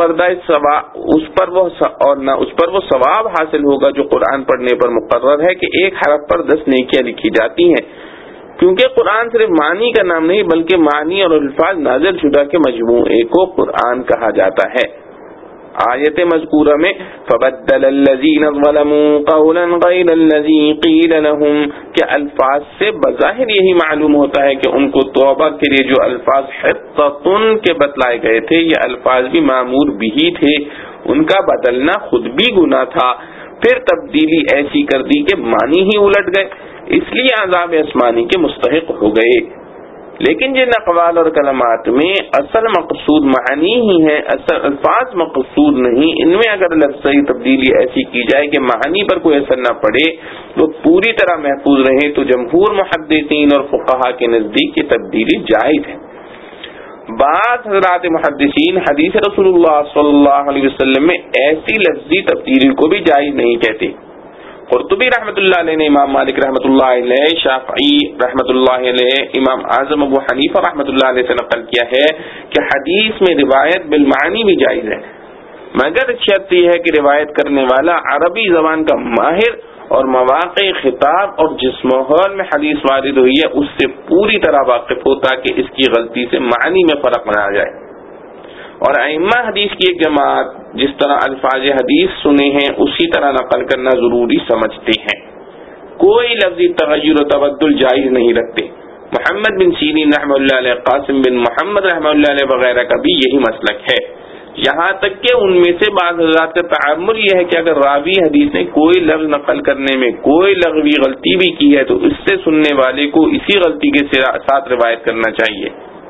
پر وہ ثواب حاصل ہوگا جو قرآن پڑھنے پر مقرر ہے کہ ایک حرف پر 10 نیکیاں لکھی جاتی ہیں، کیونکہ قرآن صرف معنی کا نام نہیں بلکہ معنی اور الفاظ نازل شدہ کے مجموعے کو قرآن کہا جاتا ہے۔ آیت مذکورہ میں فبدل الذین ظلموا قولا غیر الذی قیل لهم کے الفاظ سے بظاہر یہی معلوم ہوتا ہے کہ ان کو توبہ کے لیے جو الفاظ حطۃ کے بتلائے گئے تھے یہ الفاظ بھی مامور بھی تھے، ان کا بدلنا خود بھی گناہ تھا، پھر تبدیلی ایسی کر دی کہ معنی ہی الٹ گئے، اس لیے عذاب آسمانی کے مستحق ہو گئے۔ لیکن جن اقوال اور کلمات میں اصل مقصود معنی ہی ہے، اصل الفاظ مقصود نہیں، ان میں اگر لفظی تبدیلی ایسی کی جائے کہ معنی پر کوئی اثر نہ پڑے، وہ پوری طرح محفوظ رہے، تو جمہور محدثین اور فقہا کے نزدیک یہ تبدیلی جائز ہے۔ بعض حضرات محدثین حدیث رسول اللہ صلی اللہ علیہ وسلم میں ایسی لفظی تبدیلی کو بھی جائز نہیں کہتے۔ قرطبی رحمۃ اللہ علیہ نے امام مالک رحمۃ اللہ علیہ، شافعی رحمۃ اللہ علیہ، امام اعظم ابو حنیفہ رحمۃ اللہ علیہ سے نقل کیا ہے کہ حدیث میں روایت بالمعنی بھی جائز ہے، مگر شرط یہ ہے کہ روایت کرنے والا عربی زبان کا ماہر اور مواقع خطاب اور جس ماحول میں حدیث وارد ہوئی ہے اس سے پوری طرح واقف ہو تاکہ اس کی غلطی سے معنی میں فرق نہ آ جائے۔ اور ائمہ حدیث کی ایک جماعت جس طرح الفاظ حدیث سنے ہیں اسی طرح نقل کرنا ضروری سمجھتے ہیں، کوئی لفظی تغیر و تبدل جائز نہیں رکھتے۔ محمد بن سیرین رحمۃ اللہ علیہ، قاسم بن محمد رحمۃ اللہ علیہ وغیرہ کا بھی یہی مسلک ہے، یہاں تک کہ ان میں سے بعض حضرات کا تعامل یہ ہے کہ اگر راوی حدیث نے کوئی لفظ نقل کرنے میں کوئی لغوی غلطی بھی کی ہے تو اس سے سننے والے کو اسی غلطی کے ساتھ روایت کرنا چاہیے،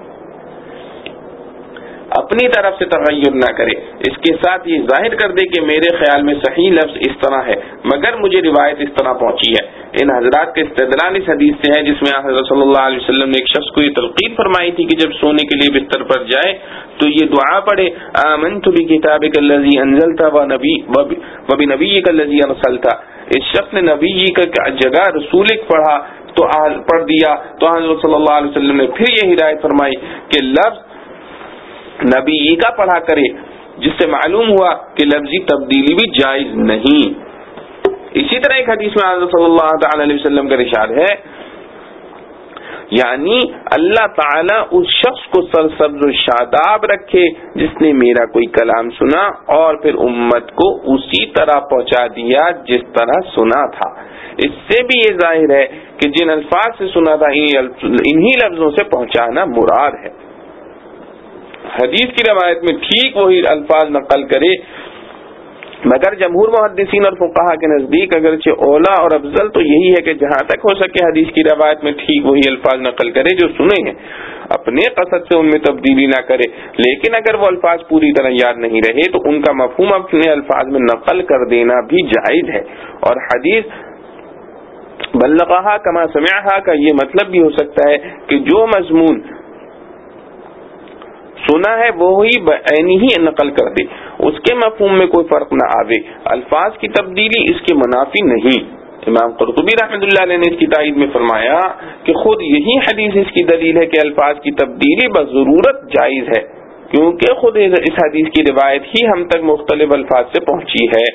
اپنی طرف سے تغیر نہ کرے، اس کے ساتھ یہ ظاہر کر دے کہ میرے خیال میں صحیح لفظ اس طرح ہے مگر مجھے روایت اس طرح پہنچی ہے۔ ان حضرات کا استدلال اس حدیث سے ہے جس میں حضرت صلی اللہ علیہ وسلم نے ایک شخص کو یہ تلقین فرمائی تھی کہ جب سونے کے لیے بستر پر جائے تو یہ دعا پڑھے، آمنت بکتابک الذی انزلت وبنبیک الذی ارسلت۔ اس شخص نے نبی کا جگہ رسولک پڑھ دیا تو حضرت صلی اللہ علیہ وسلم نے پھر یہ ہدایت فرمائی کہ لفظ نبی کا پڑھا کرے، جس سے معلوم ہوا کہ لفظی تبدیلی بھی جائز نہیں۔ اسی طرح ایک حدیث میں حضرت صلی اللہ تعالی علیہ وسلم کا ارشاد ہے، یعنی اللہ تعالیٰ اس شخص کو سرسبز و شاداب رکھے جس نے میرا کوئی کلام سنا اور پھر امت کو اسی طرح پہنچا دیا جس طرح سنا تھا۔ اس سے بھی یہ ظاہر ہے کہ جن الفاظ سے سنا تھا انہی لفظوں سے پہنچانا مراد ہے۔ حدیث کی روایت میں ٹھیک وہی الفاظ نقل کرے، مگر جمہور محدثین اور فقہا کے نزدیک اگرچہ اولا اور افضل تو یہی ہے کہ جہاں تک ہو سکے حدیث کی روایت میں ٹھیک وہی الفاظ نقل کرے جو سنے ہیں، اپنے قصد سے ان میں تبدیلی نہ کرے، لیکن اگر وہ الفاظ پوری طرح یاد نہیں رہے تو ان کا مفہوم اپنے الفاظ میں نقل کر دینا بھی جائز ہے۔ اور حدیث بلغھا کما سمعھا کا یہ مطلب بھی ہو سکتا ہے کہ جو مضمون سنا ہے وہی بعینی ہی نقل کر دے، اس کے مفہوم میں کوئی فرق نہ آوے، الفاظ کی تبدیلی اس کے منافی نہیں۔ امام قرطبی رحمۃ اللہ علیہ نے اس کی تائید میں فرمایا کہ خود یہی حدیث اس کی دلیل ہے کہ الفاظ کی تبدیلی بضرورت جائز ہے، کیونکہ خود اس حدیث کی روایت ہی ہم تک مختلف الفاظ سے پہنچی ہے۔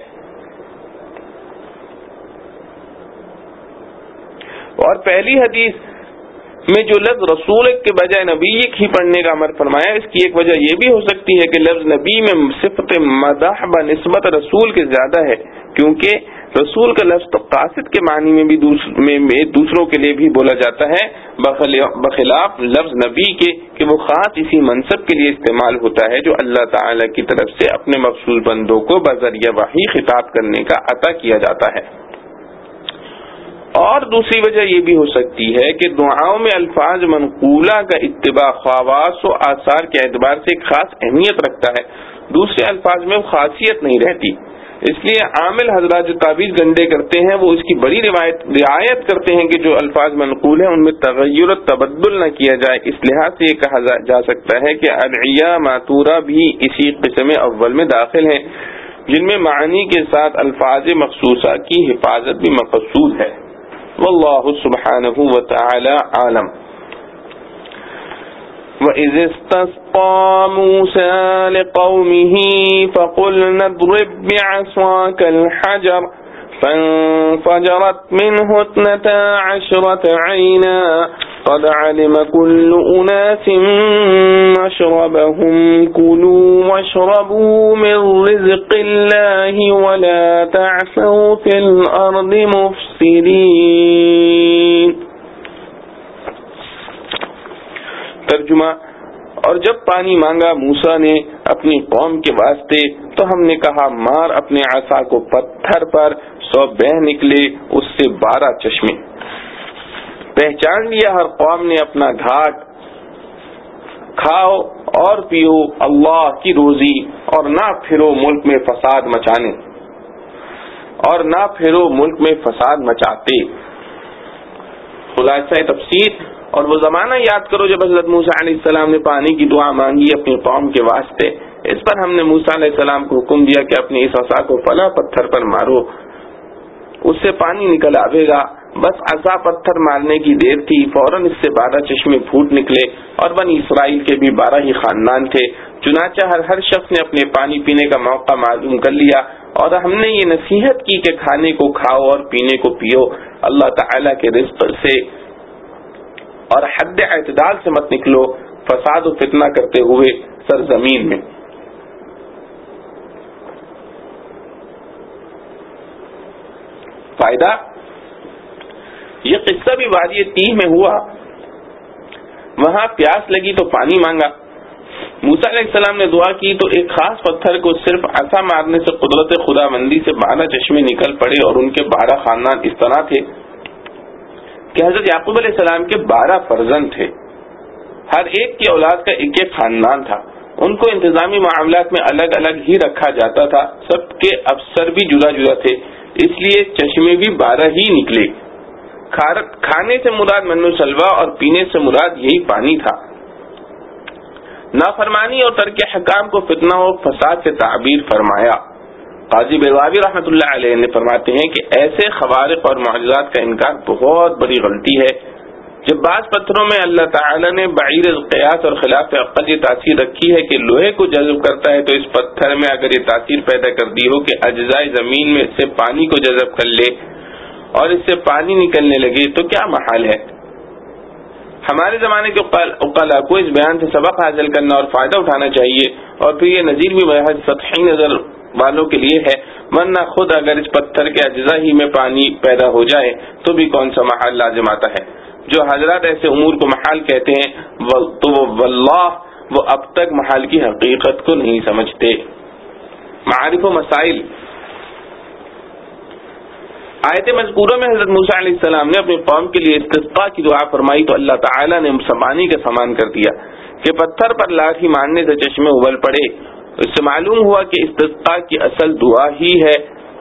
اور پہلی حدیث میں جو لفظ رسول کے بجائے نبی ہی پڑھنے کا امر فرمایا، اس کی ایک وجہ یہ بھی ہو سکتی ہے کہ لفظ نبی میں صفت مدح بنسبت رسول کے زیادہ ہے، کیونکہ رسول کا لفظ تو قاصد کے معنی میں بھی دوسروں کے لیے بھی بولا جاتا ہے، بخلاف لفظ نبی کے کہ وہ خاص اسی منصب کے لیے استعمال ہوتا ہے جو اللہ تعالی کی طرف سے اپنے مخصوص بندوں کو بذریعہ وحی خطاب کرنے کا عطا کیا جاتا ہے۔ اور دوسری وجہ یہ بھی ہو سکتی ہے کہ دعاؤں میں الفاظ منقولہ کا اتباع خواص و آثار کے اعتبار سے ایک خاص اہمیت رکھتا ہے، دوسرے الفاظ میں خاصیت نہیں رہتی، اس لیے عامل حضرات جو تعویذ گنڈے کرتے ہیں وہ اس کی بڑی رعایت کرتے ہیں کہ جو الفاظ منقول ہیں ان میں تغیر و تبدل نہ کیا جائے۔ اس لحاظ سے یہ کہا جا سکتا ہے کہ ادعیہ ماتورہ بھی اسی قسم اول میں داخل ہیں جن میں معنی کے ساتھ الفاظ مخصوصہ کی حفاظت بھی مقصود ہے۔ واللہ سبحانہ وتعالی عالم۔ وَإِذِ اسْتَسْقَىٰ مُوسَىٰ لِقَوْمِهِ فَقُلْنَا اضْرِب بِّعَصَاكَ الْحَجَرَ فَانفَجَرَتْ مِنْهُ 12 عَيْنًا قَدْ عَلِمَ كُلُّ أُنَاسٍ مَّشْرَبَهُمْ كُلُوا وَاشْرَبُوا مِن رِّزْقِ اللَّهِ وَلَا تَعْثَوْا فِي الْأَرْضِ مُفْسِدِينَ۔ ترجمہ: اور جب پانی مانگا موسیٰ نے اپنی قوم کے واسطے تو ہم نے کہا مار اپنے عصا کو پتھر پر، سو بہہ نکلے اس سے 12 چشمے۔ پہچان لیا ہر قوم نے اپنا گھاٹ، کھاؤ اور پیو اللہ کی روزی، اور نہ پھرو ملک میں فساد مچانے، اور نہ پھرو ملک میں فساد مچاتے۔ خلاصہ تفسیر: اور وہ زمانہ یاد کرو جب حضرت موسیٰ علیہ السلام نے پانی کی دعا مانگی اپنی قوم کے واسطے، اس پر ہم نے موسیٰ علیہ السلام کو حکم دیا کہ اپنی اس عصا کو فلاں پتھر پر مارو، اس سے پانی نکل آئے گا۔ بس عصا پتھر مارنے کی دیر تھی، فوراً اس سے 12 چشمے پھوٹ نکلے، اور بنی اسرائیل کے بھی 12 ہی خاندان تھے۔ چنانچہ ہر شخص نے اپنے پانی پینے کا موقع معلوم کر لیا، اور ہم نے یہ نصیحت کی کہ کھانے کو کھاؤ اور پینے کو پیو، اللہ تعالیٰ کے رزق سے اور حد اعتدال سے مت نکلو، فساد و فتنہ کرتے ہوئے سرزمین میں۔ فائدہ: یہ قصہ بھی وادی تیہ میں ہوا، وہاں پیاس لگی تو پانی مانگا، موسیٰ علیہ السلام نے دعا کی تو ایک خاص پتھر کو صرف عصا مارنے سے قدرت خداوندی سے 12 چشمے نکل پڑے، اور ان کے 12 خاندان اس طرح تھے کہ حضرت یعقوب علیہ السلام کے 12 فرزند تھے، ہر ایک کی اولاد کا ایک ایک خاندان تھا، ان کو انتظامی معاملات میں الگ الگ ہی رکھا جاتا تھا، سب کے افسر بھی جدا جدا تھے، اس لیے چشمے بھی 12 ہی نکلے۔ کھانے سے مراد من و سلوہ اور پینے سے مراد یہی پانی تھا۔ نافرمانی اور ترک حکام کو فتنہ و فساد سے تعبیر فرمایا۔ قاضی بیضاوی رحمۃ اللہ علیہ نے فرماتے ہیں کہ ایسے خوارق اور معجزات کا انکار بہت بڑی غلطی ہے۔ جب بعض پتھروں میں اللہ تعالی نے بعیر القیاس اور خلاف عقل یہ تاثیر رکھی ہے کہ لوہے کو جذب کرتا ہے، تو اس پتھر میں اگر یہ تاثیر پیدا کر دی ہو کہ اجزائے زمین میں سے پانی کو جذب کر لے اور اس سے پانی نکلنے لگے تو کیا محال ہے۔ ہمارے زمانے کے عقلاء کو اس بیان سے سبق حاصل کرنا اور فائدہ اٹھانا چاہیے، اور پھر یہ نظیر بھی محض سطحی نظر والوں کے لیے ہے، ورنہ خود اگر اس پتھر کے اجزاء ہی میں پانی پیدا ہو جائے تو بھی کون سا محال لازم آتا ہے۔ جو حضرات ایسے امور کو محال کہتے ہیں تو وہ اب تک محال کی حقیقت کو نہیں سمجھتے۔ معارف و مسائل: آیت مذکورہ میں حضرت موسیٰ علیہ السلام نے اپنی قوم کے لیے استسقاء کی دعا فرمائی تو اللہ تعالیٰ نے پانی کا سامان کر دیا کہ پتھر پر لاٹھی مارنے سے چشمے ابل پڑے۔ اس سے معلوم ہوا کہ استسقاء کی اصل دعا ہی ہے۔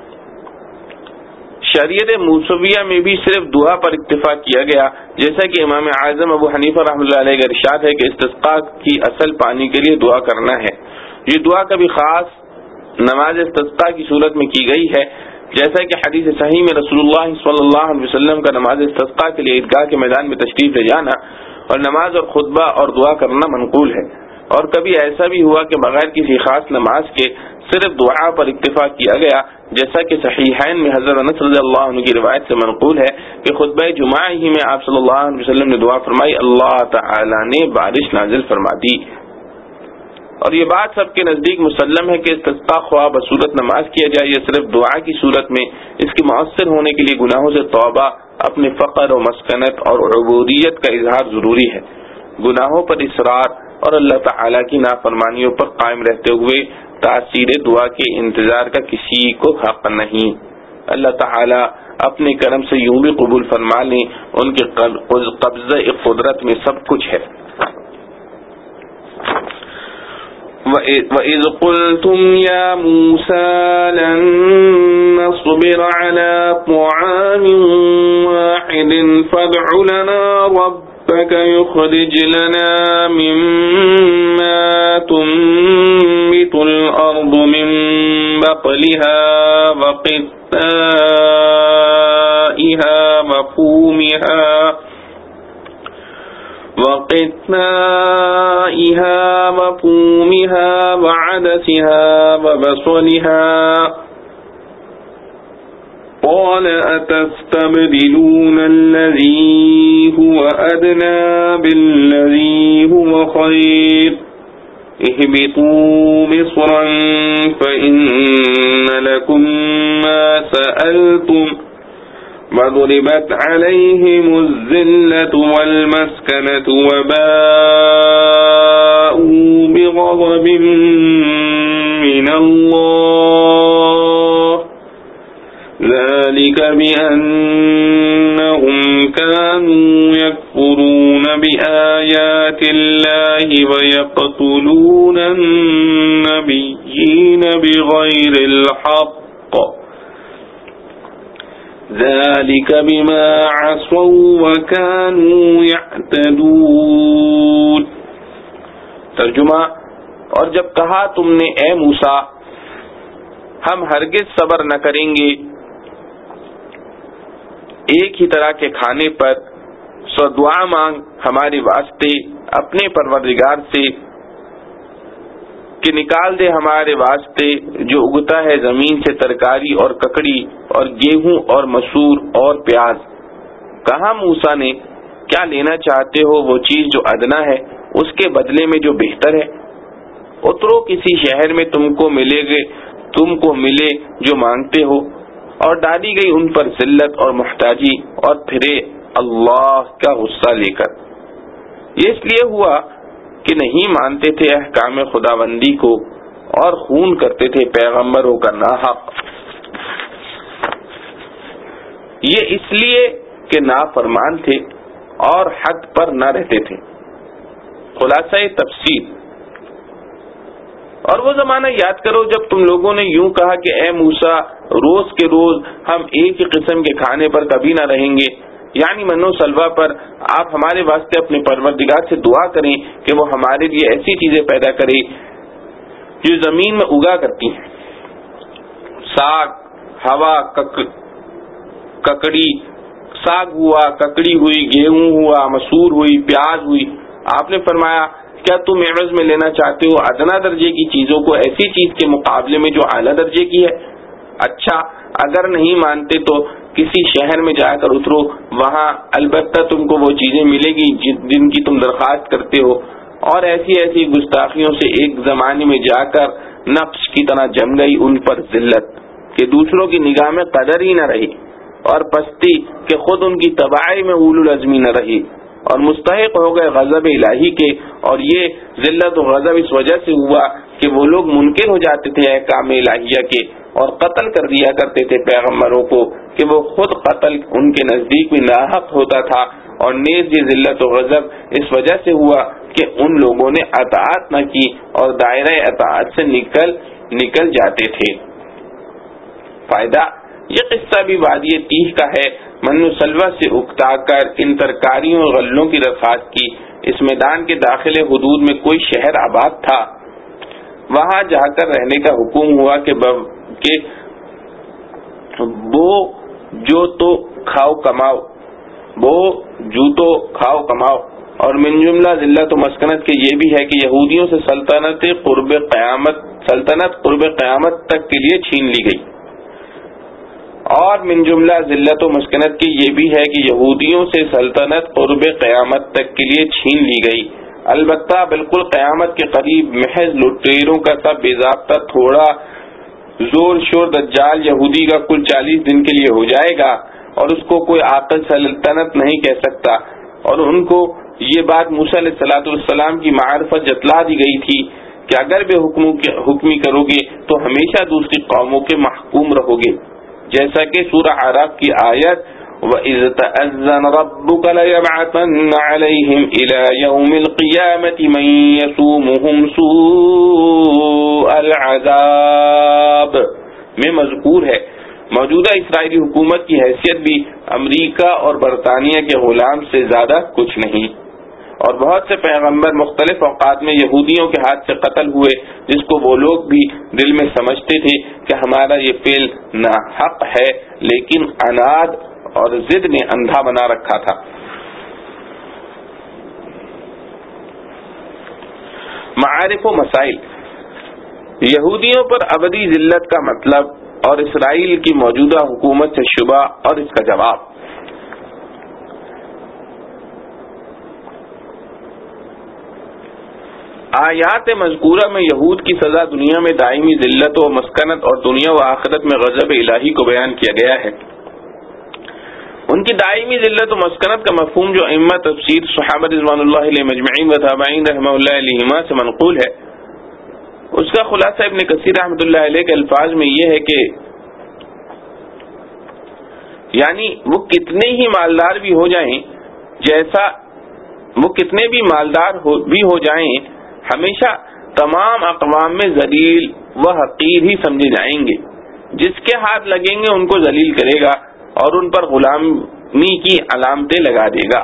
شریعت موسویہ میں بھی صرف دعا پر اکتفا کیا گیا، جیسا کہ امام اعظم ابو حنیفہ رحمۃ اللہ علیہ کا ارشاد ہے کہ استسقاء کی اصل پانی کے لیے دعا کرنا ہے۔ یہ دعا کبھی خاص نماز استسقاء کی صورت میں کی گئی ہے، جیسا کہ حدیث صحیح میں رسول اللہ صلی اللہ علیہ وسلم کا نماز استسقاء کے لیے عیدگاہ کے میدان میں تشریف لے جانا اور نماز اور خطبہ اور دعا کرنا منقول ہے، اور کبھی ایسا بھی ہوا کہ بغیر کسی خاص نماز کے صرف دعا پر اکتفا کیا گیا، جیسا کہ صحیحین میں حضرت انس رضی اللہ عنہ کی روایت سے منقول ہے کہ خطبہ جمعہ ہی میں آپ صلی اللہ علیہ وسلم نے دعا فرمائی، اللہ تعالی نے بارش نازل فرما دی۔ اور یہ بات سب کے نزدیک مسلم ہے کہ استسقاء خواہ بصورت نماز کیا جائے یا صرف دعا کی صورت میں، اس کے مؤثر ہونے کے لیے گناہوں سے توبہ، اپنے فقر و مسکنت اور عبودیت کا اظہار ضروری ہے۔ گناہوں پر اصرار اور اللہ تعالیٰ کی نافرمانیوں پر قائم رہتے ہوئے تاثیر دعا کے انتظار کا کسی کو حق نہیں۔ اللہ تعالیٰ اپنے کرم سے یوں بھی قبول فرما لیں، ان کے قبضہ قدرت میں سب کچھ ہے۔ وَإِذْ قُلْتُمْ يَا مُوسَى لَن نَّصْبِرَ عَلَى طَعَامٍ وَاحِدٍ فَادْعُ لَنَا رَبَّكَ يُخْرِجْ لَنَا مِمَّا تُنبِتُ الْأَرْضُ مِن بَقْلِهَا وَقِثَّائِهَا وَفُومِهَا وقثائها وفومها وعدسها وبصلها قال أتستبدلون الذي هو أدنى بالذي هو خير اهبطوا مصرا فإن لكم ما سألتم وضربت عليهم الذلة والمسكنة وباءوا بغضب من الله ذلك بأنهم كانوا يكفرون بآيات الله ويقتلون النبيين بغير الحق ذلك بما عصوا وكانوا يعتدون. ترجمہ: اور جب کہا تم نے اے موسیٰ ہم ہرگز صبر نہ کریں گے ایک ہی طرح کے کھانے پر، سو دعا مانگ ہمارے واسطے اپنے پروردگار سے کہ نکال دے ہمارے واسطے جو اگتا ہے زمین سے ترکاری اور ککڑی اور گیہوں اور مسور اور پیاز. کہا موسیٰ نے کیا لینا چاہتے ہو وہ چیز جو ادنا ہے اس کے بدلے میں جو بہتر ہے. اترو کسی شہر میں تم کو ملے جو مانگتے ہو، اور ڈالی گئی ان پر ذلت اور محتاجی اور پھرے اللہ کا غصہ لے کر. یہ اس لیے ہوا کہ نہیں مانتے تھے احکام خداوندی کو اور خون کرتے تھے پیغمبروں کا ناحق. یہ اس لیے کہ نافرمان تھے اور حد پر نہ رہتے تھے. خلاصہ تفسیر: اور وہ زمانہ یاد کرو جب تم لوگوں نے یوں کہا کہ اے موسیٰ روز کے روز ہم ایک ہی قسم کے کھانے پر کبھی نہ رہیں گے، یعنی من و سلوہ پر. آپ ہمارے واسطے اپنے پروردگار سے دعا کریں کہ وہ ہمارے لیے ایسی چیزیں پیدا کرے جو زمین میں اگا کرتی ہیں، ساگ، ہوا، ککڑی، ساگ ہوا، ککڑی ہوئی، گیہوں ہوا، مسور ہوئی، پیاز ہوئی. آپ نے فرمایا کیا تم عوض میں لینا چاہتے ہو ادنا درجے کی چیزوں کو ایسی چیز کے مقابلے میں جو اعلیٰ درجے کی ہے؟ اچھا اگر نہیں مانتے تو کسی شہر میں جا کر اترو، وہاں البتہ تم کو وہ چیزیں ملے گی جن کی تم درخواست کرتے ہو. اور ایسی ایسی گستاخیوں سے ایک زمانے میں جا کر نفس کی طرح جم گئی ان پر ذلت کہ دوسروں کی نگاہ میں قدر ہی نہ رہی، اور پستی کہ خود ان کی تباہی میں اولو العزمی نہ رہی، اور مستحق ہو گئے غضب الہی کے. اور یہ ذلت و غضب اس وجہ سے ہوا کہ وہ لوگ منکر ہو جاتے تھے احکام الہیہ کے اور قتل کر دیا کرتے تھے پیغمبروں کو کہ وہ خود قتل ان کے نزدیک بھی ناحق ہوتا تھا. اور نیز یہ ذلت و غضب اس وجہ سے ہوا کہ ان لوگوں نے اطاعت نہ کی اور دائرہ اطاعت سے نکل جاتے تھے. فائدہ: یہ قصہ بھی وادی تیہ کا ہے. من و سلوہ سے اکتا کر ان ترکاریوں اور غلوں کی درخواست کی. اس میدان کے داخلے حدود میں کوئی شہر آباد تھا، وہاں جا کر رہنے کا حکم ہوا کہ بو جو تو کھاؤ کماؤ. اور من جملہ ذلت و مسکنت کے یہ بھی ہے کہ یہودیوں سے سلطنت قرب قیامت تک کے لیے چھین لی گئی. اور من جملہ ذلت و مسکنت کی یہ بھی ہے کہ یہودیوں سے سلطنت قرب قیامت تک کے لیے چھین لی گئی. البتہ بالکل قیامت کے قریب محض لٹیروں کا سب بے ضابطہ تھوڑا زور شور دجال یہودی کا کل 40 دن کے لیے ہو جائے گا، اور اس کو کوئی عاقل سلطنت نہیں کہہ سکتا. اور ان کو یہ بات موسیٰ علیہ السلام کی معرفت جتلا دی گئی تھی کہ اگر بے حکمی کرو گے تو ہمیشہ دوسری قوموں کے محکوم رہو گے، جیسا کہ سورہ اعراف کی آیت وَإِذْ تَأَذَّنَ رَبُّكَ لَيَبْعَثَنَّ عَلَيْهِمْ إِلَى يَوْمِ الْقِيَامَةِ مَن يَسُومُهُمْ سُوءَ الْعَذَابِ میں مذکور ہے. موجودہ اسرائیلی حکومت کی حیثیت بھی امریکہ اور برطانیہ کے غلام سے زیادہ کچھ نہیں. اور بہت سے پیغمبر مختلف اوقات میں یہودیوں کے ہاتھ سے قتل ہوئے، جس کو وہ لوگ بھی دل میں سمجھتے تھے کہ ہمارا یہ فعل ناحق ہے، لیکن عناد اور ضد نے اندھا بنا رکھا تھا. معارف و مسائل، یہودیوں پر ابدی ذلت کا مطلب اور اسرائیل کی موجودہ حکومت سے شبہ اور اس کا جواب۔ آیات مذکورہ میں یہود کی سزا دنیا میں دائمی ذلت و مسکنت اور دنیا و آخرت میں غضب الہی کو بیان کیا گیا ہے۔ ان کی دائمی ذلت و مسکنت کا مفہوم جو ائمہ تفسیر صحابہ رضوان اللہ علیہ مجمعین و تابعین رحمہ اللہ علیہما سے منقول ہے، اس کا خلاصہ ابن کثیر رحمۃ اللہ علیہ کے الفاظ میں یہ ہے کہ یعنی وہ کتنے ہی مالدار بھی ہو جائیں، جیسا وہ کتنے بھی مالدار بھی ہو جائیں، ہمیشہ تمام اقوام میں ذلیل و حقیر ہی سمجھے جائیں گے۔ جس کے ہاتھ لگیں گے ان کو ذلیل کرے گا اور ان پر غلامی کی علامتیں لگا دے گا۔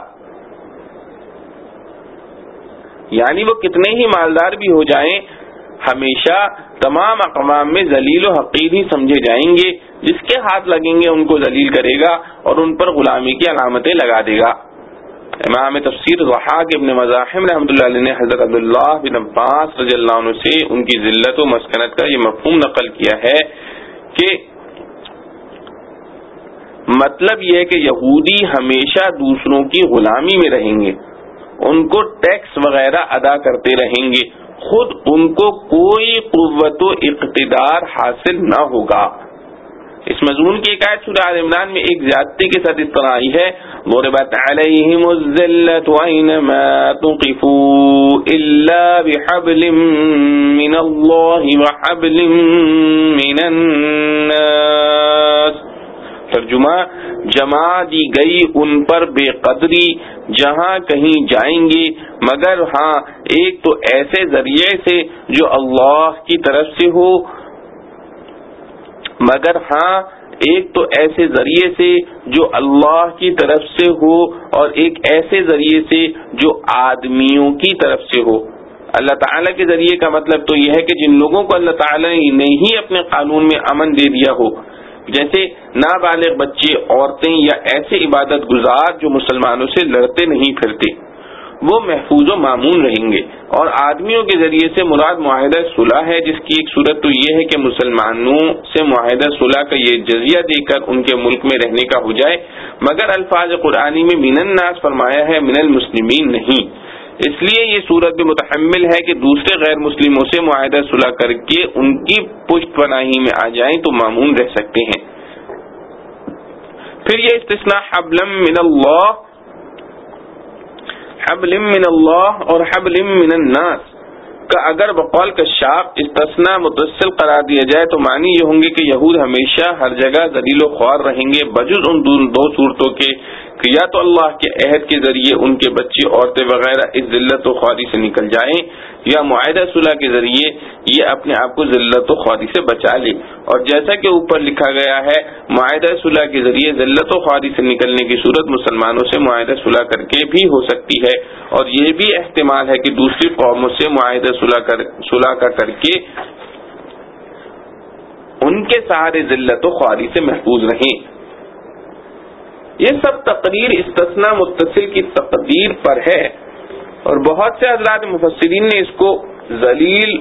یعنی وہ کتنے ہی مالدار بھی ہو جائیں، ہمیشہ تمام اقوام میں ذلیل و حقیر ہی سمجھے جائیں گے۔ جس کے ہاتھ لگیں گے ان کو ذلیل کرے گا اور ان پر غلامی کی علامتیں لگا دے گا۔ امام تفسیر ضحاک ابن مزاحم رحمۃ اللہ علیہ نے حضرت عبداللہ بن عباس رضی اللہ عنہ سے ان کی ذلت و مسکنت کا یہ مفہوم نقل کیا ہے کہ مطلب یہ ہے کہ یہودی ہمیشہ دوسروں کی غلامی میں رہیں گے، ان کو ٹیکس وغیرہ ادا کرتے رہیں گے، خود ان کو کوئی قوت و اقتدار حاصل نہ ہوگا۔ اس مضمون کی ایک آیت سورہ آل عمران میں ایک زیادتی کے ساتھ اس طرح آئی ہے، ضربت علیہم الذلۃ اینما تقفوا الا بحبل من اللہ وحبل من الناس۔ ترجمہ، جما دی گئی ان پر بے قدری جہاں کہیں جائیں گے، مگر ہاں ایک تو ایسے ذریعے سے جو اللہ کی طرف سے ہو، مگر ہاں ایک تو ایسے ذریعے سے جو اللہ کی طرف سے ہو اور ایک ایسے ذریعے سے جو آدمیوں کی طرف سے ہو۔ اللہ تعالیٰ کے ذریعے کا مطلب تو یہ ہے کہ جن لوگوں کو اللہ تعالیٰ نے ہی اپنے قانون میں امن دے دیا ہو، جیسے نابالغ بچے، عورتیں یا ایسے عبادت گزار جو مسلمانوں سے لڑتے نہیں پھرتے، وہ محفوظ و مامون رہیں گے۔ اور آدمیوں کے ذریعے سے مراد معاہدہ صلح ہے، جس کی ایک صورت تو یہ ہے کہ مسلمانوں سے معاہدہ صلح کا یہ جزیہ دے کر ان کے ملک میں رہنے کا ہو جائے، مگر الفاظ قرآنی میں من الناس فرمایا ہے، من المسلمین نہیں۔ اس لیے یہ صورت بھی متحمل ہے کہ دوسرے غیر مسلموں سے معاہدہ صلح کر کے ان کی پشت پناہی میں آ جائیں تو مامون رہ سکتے ہیں۔ پھر یہ استثناء حبل من اللہ، حبل من اللہ اور حبل من الناس کا اگر بقول کشاف استثناء متصل قرار دیا جائے تو معنی یہ ہوں گے کہ یہود ہمیشہ ہر جگہ ذلیل و خوار رہیں گے، بجز ان دو صورتوں کے کہ یا تو اللہ کے عہد کے ذریعے ان کے بچے، عورتیں وغیرہ اس ذلت و خواری سے نکل جائیں، یا معاہدہ صلح کے ذریعے یہ اپنے آپ کو ذلت و خواری سے بچا لے۔ اور جیسا کہ اوپر لکھا گیا ہے، معاہدہ صلح کے ذریعے ذلت و خواری سے نکلنے کی صورت مسلمانوں سے معاہدہ صلح کر کے بھی ہو سکتی ہے، اور یہ بھی احتمال ہے کہ دوسری قوموں سے معاہدہ صلح کر کے ان کے سہارے ذلت و خواری سے محفوظ رہیں۔ یہ سب تقریر استثناء متصل کی تقدیر پر ہے، اور بہت سے حضرات مفسرین نے اس کو ذلیل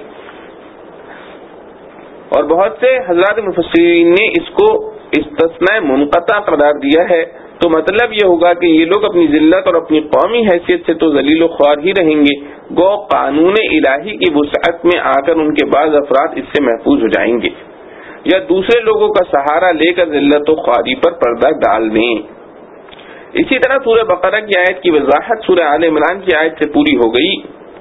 اور بہت سے حضرات مفسرین نے اس کو استثناء منقطع قرار دیا ہے۔ تو مطلب یہ ہوگا کہ یہ لوگ اپنی ذلت اور اپنی قومی حیثیت سے تو ذلیل و خوار ہی رہیں گے، گو قانون الہی کی وسعت میں آ کر ان کے بعض افراد اس سے محفوظ ہو جائیں گے، یا دوسرے لوگوں کا سہارا لے کر ذلت و خواری پر پردہ ڈال دیں۔ اسی طرح سورہ بقرہ کی آیت کی وضاحت سورہ آل عمران کی آیت سے پوری ہو گئی،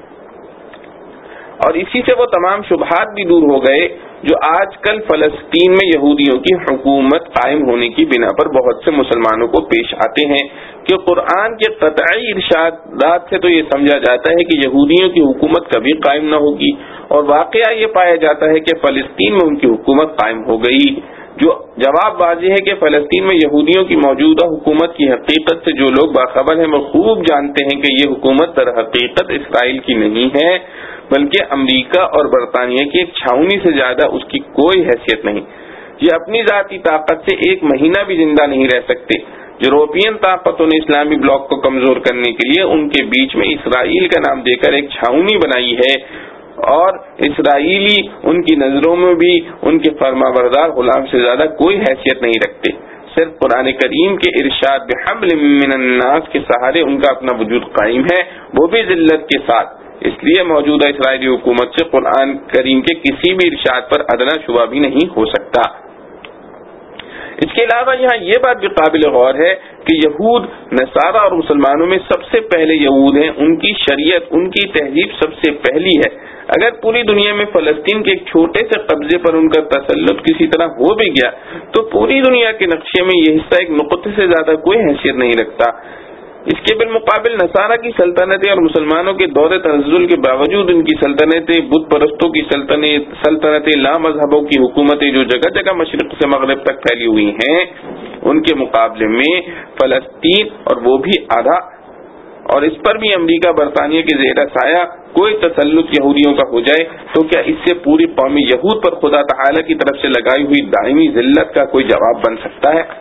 اور اسی سے وہ تمام شبہات بھی دور ہو گئے جو آج کل فلسطین میں یہودیوں کی حکومت قائم ہونے کی بنا پر بہت سے مسلمانوں کو پیش آتے ہیں، کہ قرآن کے قطعی ارشادات سے تو یہ سمجھا جاتا ہے کہ یہودیوں کی حکومت کبھی قائم نہ ہوگی، اور واقعہ یہ پایا جاتا ہے کہ فلسطین میں ان کی حکومت قائم ہو گئی۔ جو جواب واضح ہے کہ فلسطین میں یہودیوں کی موجودہ حکومت کی حقیقت سے جو لوگ باخبر ہیں وہ خوب جانتے ہیں کہ یہ حکومت در حقیقت اسرائیل کی نہیں ہے، بلکہ امریکہ اور برطانیہ کی ایک چھاؤنی سے زیادہ اس کی کوئی حیثیت نہیں۔ یہ اپنی ذاتی طاقت سے ایک مہینہ بھی زندہ نہیں رہ سکتے۔ یورپین طاقتوں نے اسلامی بلاک کو کمزور کرنے کے لیے ان کے بیچ میں اسرائیل کا نام دے کر ایک چھاؤنی بنائی ہے، اور اسرائیلی ان کی نظروں میں بھی ان کے فرما بردار غلام سے زیادہ کوئی حیثیت نہیں رکھتے. صرف قرآن کریم کے ارشاد بحبل من الناس کے سہارے ان کا اپنا وجود قائم ہے، وہ بھی ذلت کے ساتھ. اس لیے موجودہ اسرائیلی حکومت سے قرآن کریم کے کسی بھی ارشاد پر ادنا شبہ بھی نہیں ہو سکتا. اس کے علاوہ یہاں یہ بات بھی قابل غور ہے کہ یہود، نصارہ اور مسلمانوں میں سب سے پہلے یہود ہیں، ان کی شریعت، ان کی تہذیب سب سے پہلی ہے. اگر پوری دنیا میں فلسطین کے ایک چھوٹے سے قبضے پر ان کا تسلط کسی طرح ہو بھی گیا تو پوری دنیا کے نقشے میں یہ حصہ ایک نقطے سے زیادہ کوئی حیثیت نہیں رکھتا. اس کے بالمقابل نصارہ کی سلطنتیں اور مسلمانوں کے دور تنزل کے باوجود ان کی سلطنتیں، بت پرستوں کی سلطنتیں، لا مذہبوں کی حکومتیں جو جگہ جگہ مشرق سے مغرب تک پھیلی ہوئی ہیں، ان کے مقابلے میں فلسطین اور وہ بھی آدھا، اور اس پر بھی امریکہ برطانیہ کے زیر سایہ کوئی تسلط یہودیوں کا ہو جائے تو کیا اس سے پوری قوم یہود پر خدا تعالی کی طرف سے لگائی ہوئی دائمی ذلت کا کوئی جواب بن سکتا ہے؟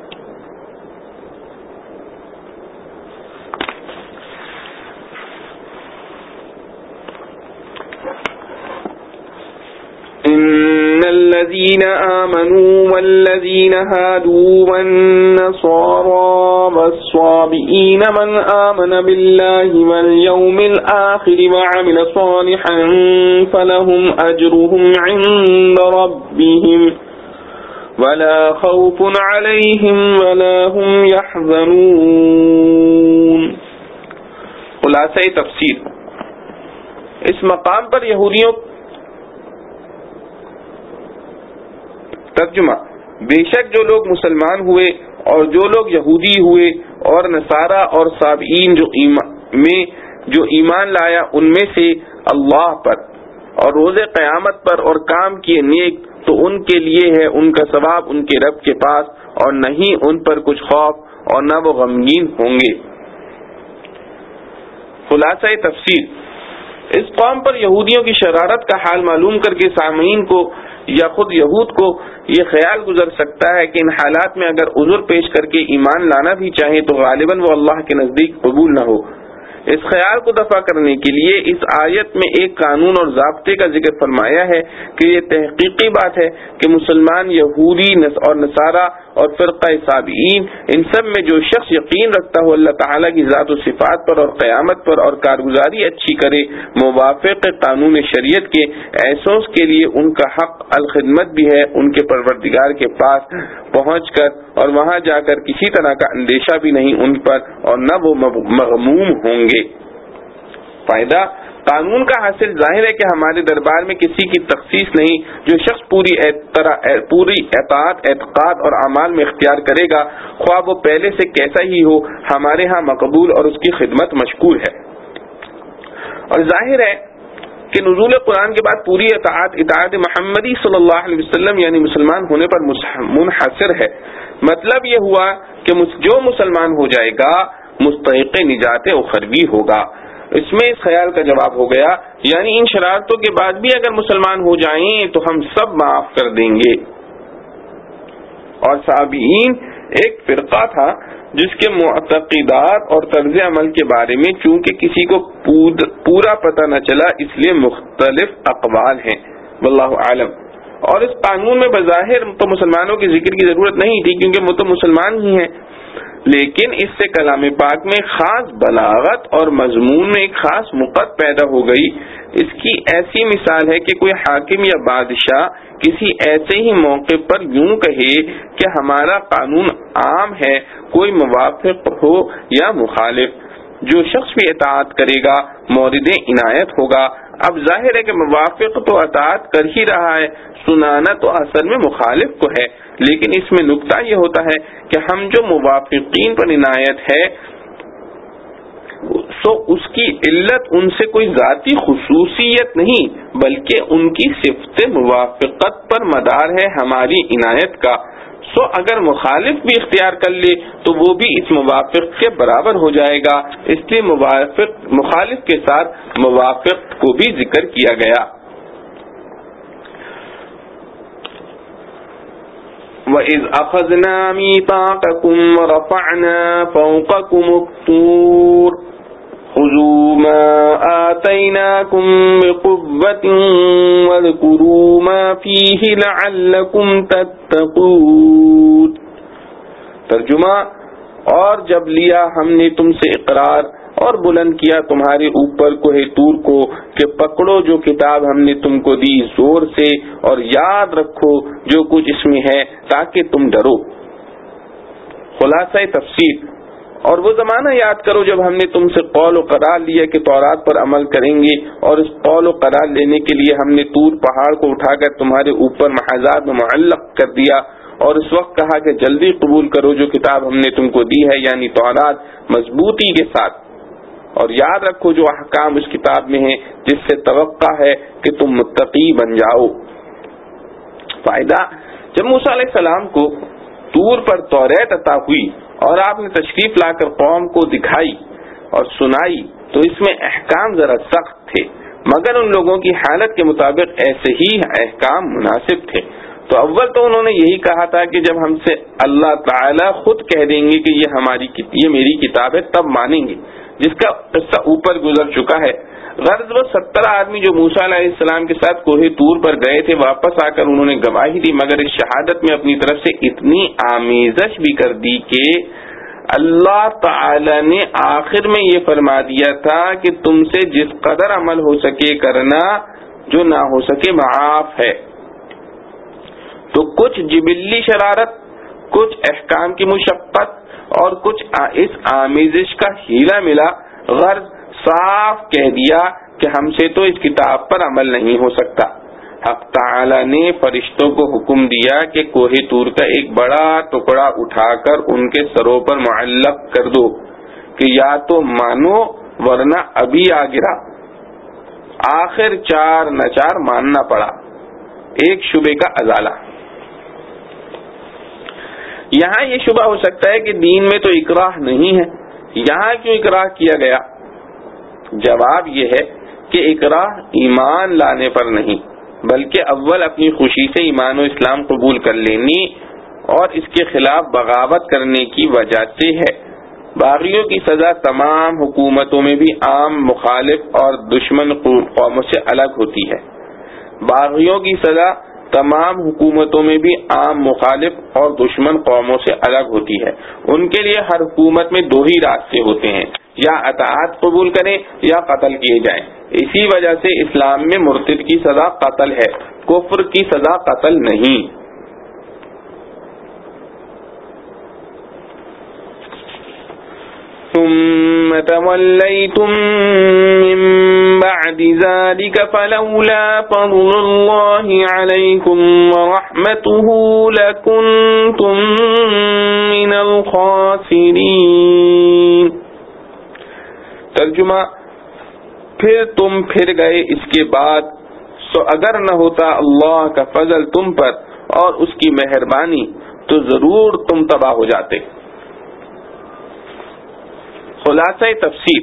إن الذين آمنوا والذين هادوا والنصارى والصابئين من آمن بالله واليوم الآخر وعمل صالحا فلهم أجرهم عند ربهم ولا خوف عليهم ولا هم يحزنون. خلاصہ تفسیر. اس مقام پر یہودیوں ترجمہ: بے شک جو لوگ مسلمان ہوئے اور جو لوگ یہودی ہوئے اور نصارہ اور صابئین جو ایمان لایا ان میں سے اللہ پر اور روز قیامت پر اور کام کیے نیک، تو ان کے لیے ہے ان کا ثواب ان کے رب کے پاس، اور نہیں ان پر کچھ خوف اور نہ وہ غمگین ہوں گے. خلاصہ تفسیر. اس قوم پر یہودیوں کی شرارت کا حال معلوم کر کے سامعین کو یا خود یہود کو یہ خیال گزر سکتا ہے کہ ان حالات میں اگر عذر پیش کر کے ایمان لانا بھی چاہیں تو غالباً وہ اللہ کے نزدیک قبول نہ ہو. اس خیال کو دفع کرنے کے لیے اس آیت میں ایک قانون اور ضابطے کا ذکر فرمایا ہے کہ یہ تحقیقی بات ہے کہ مسلمان، یہودی اور نصارہ اور فرقہ صابئین، ان سب میں جو شخص یقین رکھتا ہو اللہ تعالیٰ کی ذات و صفات پر اور قیامت پر اور کارگزاری اچھی کرے موافق قانون شریعت کے، ایسوں کے لیے ان کا حق الخدمت بھی ہے ان کے پروردگار کے پاس پہنچ کر، اور وہاں جا کر کسی طرح کا اندیشہ بھی نہیں ان پر اور نہ وہ مغموم ہوں گے. فائدہ: قانون کا حاصل ظاہر ہے کہ ہمارے دربار میں کسی کی تخصیص نہیں. جو شخص پوری اطاعت، اعتقاد اور اعمال میں اختیار کرے گا، خواہ وہ پہلے سے کیسا ہی ہو، ہمارے ہاں مقبول اور اس کی خدمت مشکور ہے. اور ظاہر ہے کہ نزول قرآن کے بعد پوری اطاعت محمدی صلی اللہ علیہ وسلم یعنی مسلمان ہونے پر منحصر ہے. مطلب یہ ہوا کہ جو مسلمان ہو جائے گا مستحق نجات اخروی ہوگا. اس میں اس خیال کا جواب ہو گیا، یعنی ان شرارتوں کے بعد بھی اگر مسلمان ہو جائیں تو ہم سب معاف کر دیں گے. اور صابئین ایک فرقہ تھا جس کے معتقدات اور طرز عمل کے بارے میں چونکہ کسی کو پورا پتہ نہ چلا اس لیے مختلف اقوال ہیں، واللہ عالم. اور اس قانون میں بظاہر تو مسلمانوں کے ذکر کی ضرورت نہیں تھی کیونکہ وہ تو مسلمان ہی ہیں، لیکن اس سے کلام پاک میں خاص بلاغت اور مضمون میں ایک خاص مقت پیدا ہو گئی. اس کی ایسی مثال ہے کہ کوئی حاکم یا بادشاہ کسی ایسے ہی موقع پر یوں کہے کہ ہمارا قانون عام ہے، کوئی موافق ہو یا مخالف، جو شخص بھی اطاعت کرے گا مورد عنایت ہوگا. اب ظاہر ہے کہ موافق تو اطاعت کر ہی رہا ہے، سنانا تو اصل میں مخالف کو ہے، لیکن اس میں نکتہ یہ ہوتا ہے کہ ہم جو موافقین پر عنایت ہے سو اس کی علت ان سے کوئی ذاتی خصوصیت نہیں بلکہ ان کی صفت موافقت پر مدار ہے ہماری عنایت کا. سو اگر مخالف بھی اختیار کر لے تو وہ بھی اس موافق کے برابر ہو جائے گا، اس لیے مخالف کے ساتھ موافق کو بھی ذکر کیا گیا. وَإِذْ أَخَذْنَا مِيثَاقَكُمْ وَرَفَعْنَا فَوْقَكُمُ الطُّورَ خذوا ما آتيناكم بقوة واذكروا ما فيه لعلكم تتقون۔ ترجمہ، اور جب لیا ہم نے تم سے اقرار اور بلند کیا تمہارے اوپر کوہ طور کو کہ پکڑو جو کتاب ہم نے تم کو دی زور سے، اور یاد رکھو جو کچھ اس میں ہے تاکہ تم ڈرو۔ خلاصہ تفسیر، اور وہ زمانہ یاد کرو جب ہم نے تم سے قول و قرار لیا کہ تورات پر عمل کریں گے، اور اس قول و قرار لینے کے لیے ہم نے طور پہاڑ کو اٹھا کر تمہارے اوپر محاذات میں معلق کر دیا، اور اس وقت کہا کہ جلدی قبول کرو جو کتاب ہم نے تم کو دی ہے، یعنی تورات، مضبوطی کے ساتھ، اور یاد رکھو جو احکام اس کتاب میں ہیں، جس سے توقع ہے کہ تم متقی بن جاؤ۔ فائدہ، جب موسیٰ علیہ السلام کو طور پر توریت عطا ہوئی اور آپ نے تشریف لا کر قوم کو دکھائی اور سنائی تو اس میں احکام ذرا سخت تھے، مگر ان لوگوں کی حالت کے مطابق ایسے ہی احکام مناسب تھے۔ تو اول تو انہوں نے یہی کہا تھا کہ جب ہم سے اللہ تعالیٰ خود کہہ دیں گے کہ یہ میری کتاب ہے تب مانیں گے، جس کا قصہ اوپر گزر چکا ہے۔ غرض وہ 70 آدمی جو موسیٰ علیہ السلام کے ساتھ کوہ طور پر گئے تھے، واپس آ کر انہوں نے گواہی دی، مگر اس شہادت میں اپنی طرف سے اتنی آمیزش بھی کر دی کہ اللہ تعالی نے آخر میں یہ فرما دیا تھا کہ تم سے جس قدر عمل ہو سکے کرنا، جو نہ ہو سکے معاف ہے۔ تو کچھ جبلی شرارت، کچھ احکام کی مشقت اور کچھ اس آمیزش کا ہیلا ملا، غرض صاف کہہ دیا کہ ہم سے تو اس کتاب پر عمل نہیں ہو سکتا۔ حق تعالی نے فرشتوں کو حکم دیا کہ کوہ طور کا ایک بڑا ٹکڑا اٹھا کر ان کے سروں پر معلق کر دو کہ یا تو مانو ورنہ ابھی آ گرا۔ آخر چار ناچار ماننا پڑا۔ ایک شبے کا ازالہ۔ یہاں یہ شبہ ہو سکتا ہے کہ دین میں تو اکراہ نہیں ہے، یہاں کیوں اکراہ کیا گیا؟ جواب یہ ہے کہ اکراہ ایمان لانے پر نہیں، بلکہ اول اپنی خوشی سے ایمان و اسلام قبول کر لینی اور اس کے خلاف بغاوت کرنے کی وجہ سے ہے۔ باغیوں کی سزا تمام حکومتوں میں بھی عام مخالف اور دشمن قوموں سے الگ ہوتی ہے۔ باغیوں کی سزا تمام حکومتوں میں بھی عام مخالف اور دشمن قوموں سے الگ ہوتی ہے۔ ان کے لیے ہر حکومت میں دو ہی راستے ہوتے ہیں، یا اطاعت قبول کریں یا قتل کیے جائیں۔ اسی وجہ سے اسلام میں مرتد کی سزا قتل ہے، کفر کی سزا قتل نہیں۔ ثم توليتم من بعد ذلك فلولا فضل الله عليكم ورحمته لكنتم من الخاسرين۔ ترجمہ، پھر تم پھر گئے اس کے بعد، سو اگر نہ ہوتا اللہ کا فضل تم پر اور اس کی مہربانی تو ضرور تم تباہ ہو جاتے۔ خلاصہ تفسیر،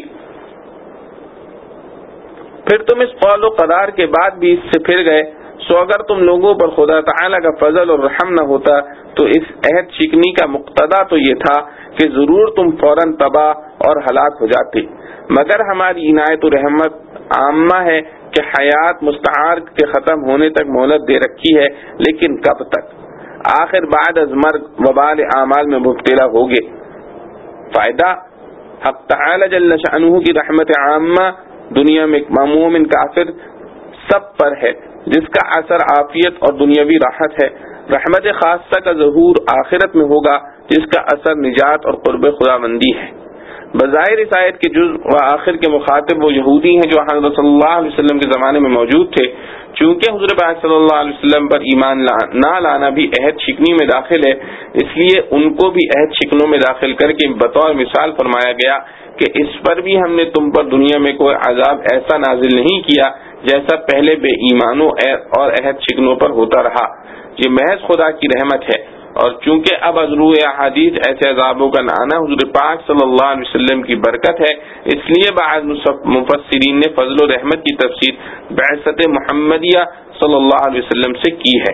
پھر تم اس قول و قرار کے بعد بھی اس سے پھر گئے، سو اگر تم لوگوں پر خدا تعالی کا فضل اور رحم نہ ہوتا تو اس عہد شکنی کا مقتضا تو یہ تھا کہ ضرور تم فوراً تباہ اور ہلاک ہو جاتے، مگر ہماری عنایت و رحمت عامہ ہے کہ حیات مستعار کے ختم ہونے تک مہلت دے رکھی ہے، لیکن کب تک؟ آخر بعد از مرگ وبال اعمال میں مبتلا ہوگے۔ فائدہ، حق تعالی جل شأنہ کی رحمت عامہ دنیا میں مومن کافر سب پر ہے، جس کا اثر عافیت اور دنیاوی راحت ہے۔ رحمت خاصہ کا ظہور آخرت میں ہوگا، جس کا اثر نجات اور قرب خداوندی ہے۔ بظاہر اس آیت کے جز و آخر کے مخاطب وہ یہودی ہیں جو حضرت صلی اللہ علیہ وسلم کے زمانے میں موجود تھے۔ چونکہ حضور پاک صلی اللہ علیہ وسلم پر ایمان نہ لانا بھی عہد شکنی میں داخل ہے، اس لیے ان کو بھی عہد شکنوں میں داخل کر کے بطور مثال فرمایا گیا کہ اس پر بھی ہم نے تم پر دنیا میں کوئی عذاب ایسا نازل نہیں کیا جیسا پہلے بے ایمانوں اور عہد شکنوں پر ہوتا رہا۔ یہ محض خدا کی رحمت ہے، اور چونکہ اب از روح احادیث ایسے عذابوں کا نہ آنا حضور پاک صلی اللہ علیہ وسلم کی برکت ہے، اس لیے بعض مفسرین نے فضل و رحمت کی تفسیر بعثت محمدیہ صلی اللہ علیہ وسلم سے کی ہے۔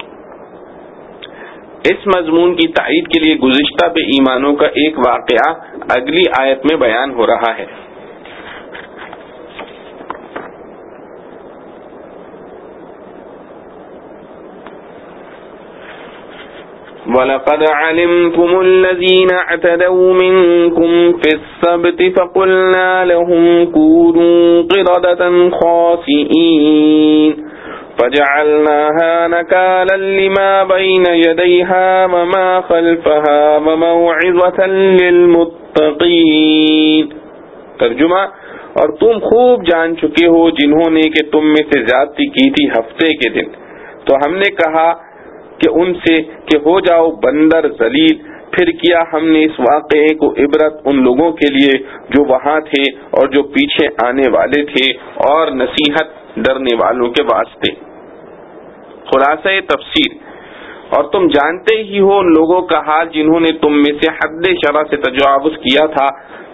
اس مضمون کی تائید کے لیے گزشتہ بے ایمانوں کا ایک واقعہ اگلی آیت میں بیان ہو رہا ہے۔ وَلَقَدْ عَلِمْتُمُ الَّذِينَ اعْتَدَوْا مِنْكُمْ فِي السَّبْتِ فَقُلْنَا لَهُمْ كُونُوا قِرَدَةً خَاسِئِينَ فَجَعَلْنَاهَا نَكَالًا لِمَا بَيْنَ يَدَيْهَا وَمَا خَلْفَهَا وَمَوْعِظَةً لِلْمُتَّقِينَ۔ ترجمہ: اور تم خوب جان چکے ہو جنہوں نے کہ تم میں سے زیادتی کی تھی ہفتے کے دن، تو ہم نے کہا کہ ان سے کہ ہو جاؤ بندر ذلیل، پھر کیا ہم نے اس واقعے کو عبرت ان لوگوں کے لیے جو وہاں تھے اور جو پیچھے آنے والے تھے، اور نصیحت ڈرنے والوں کے واسطے۔ خلاصہ تفسیر: اور تم جانتے ہی ہو ان لوگوں کا حال جنہوں نے تم میں سے حد شرع سے تجاوز کیا تھا،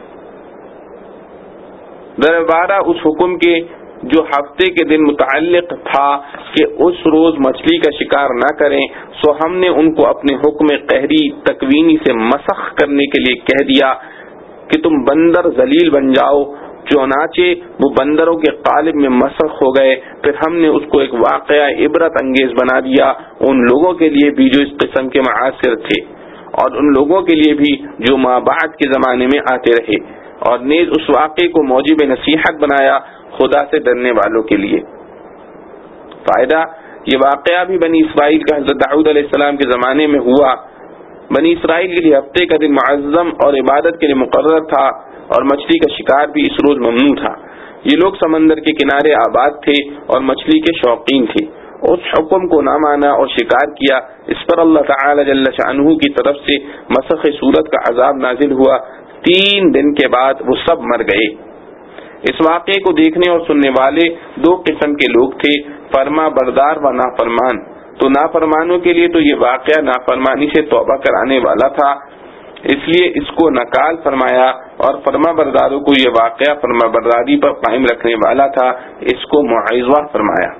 دربارہ اس حکم کے جو ہفتے کے دن متعلق تھا کہ اس روز مچھلی کا شکار نہ کریں، سو ہم نے ان کو اپنے حکم قہری تکوینی سے مسخ کرنے کے لیے کہہ دیا کہ تم بندر ذلیل بن جاؤ، چنانچہ وہ بندروں کے قالب میں مسخ ہو گئے۔ پھر ہم نے اس کو ایک واقعہ عبرت انگیز بنا دیا ان لوگوں کے لیے بھی جو اس قسم کے معاصر تھے، اور ان لوگوں کے لیے بھی جو ما بعد کے زمانے میں آتے رہے، اور نیز اس واقعے کو موجب نصیحت بنایا خدا سے ڈرنے والوں کے لیے۔ فائدہ: یہ واقعہ بھی بنی اسرائیل کا حضرت داؤد علیہ السلام کے زمانے میں ہوا۔ بنی اسرائیل کے لیے ہفتے کا دن معظم اور عبادت کے لیے مقرر تھا، اور مچھلی کا شکار بھی اس روز ممنوع تھا۔ یہ لوگ سمندر کے کنارے آباد تھے اور مچھلی کے شوقین تھے۔ اس حکم کو نہ مانا اور شکار کیا، اس پر اللہ تعالی جل شانہ کی طرف سے مسخ صورت کا عذاب نازل ہوا۔ 3 دن کے بعد وہ سب مر گئے۔ اس واقعے کو دیکھنے اور سننے والے 2 قسم کے لوگ تھے، فرما بردار و نافرمان۔ تو نافرمانوں کے لیے تو یہ واقعہ نافرمانی سے توبہ کرانے والا تھا، اس لیے اس کو نکال فرمایا، اور فرما برداروں کو یہ واقعہ فرما برداری پر قائم رکھنے والا تھا، اس کو موعظہ فرمایا۔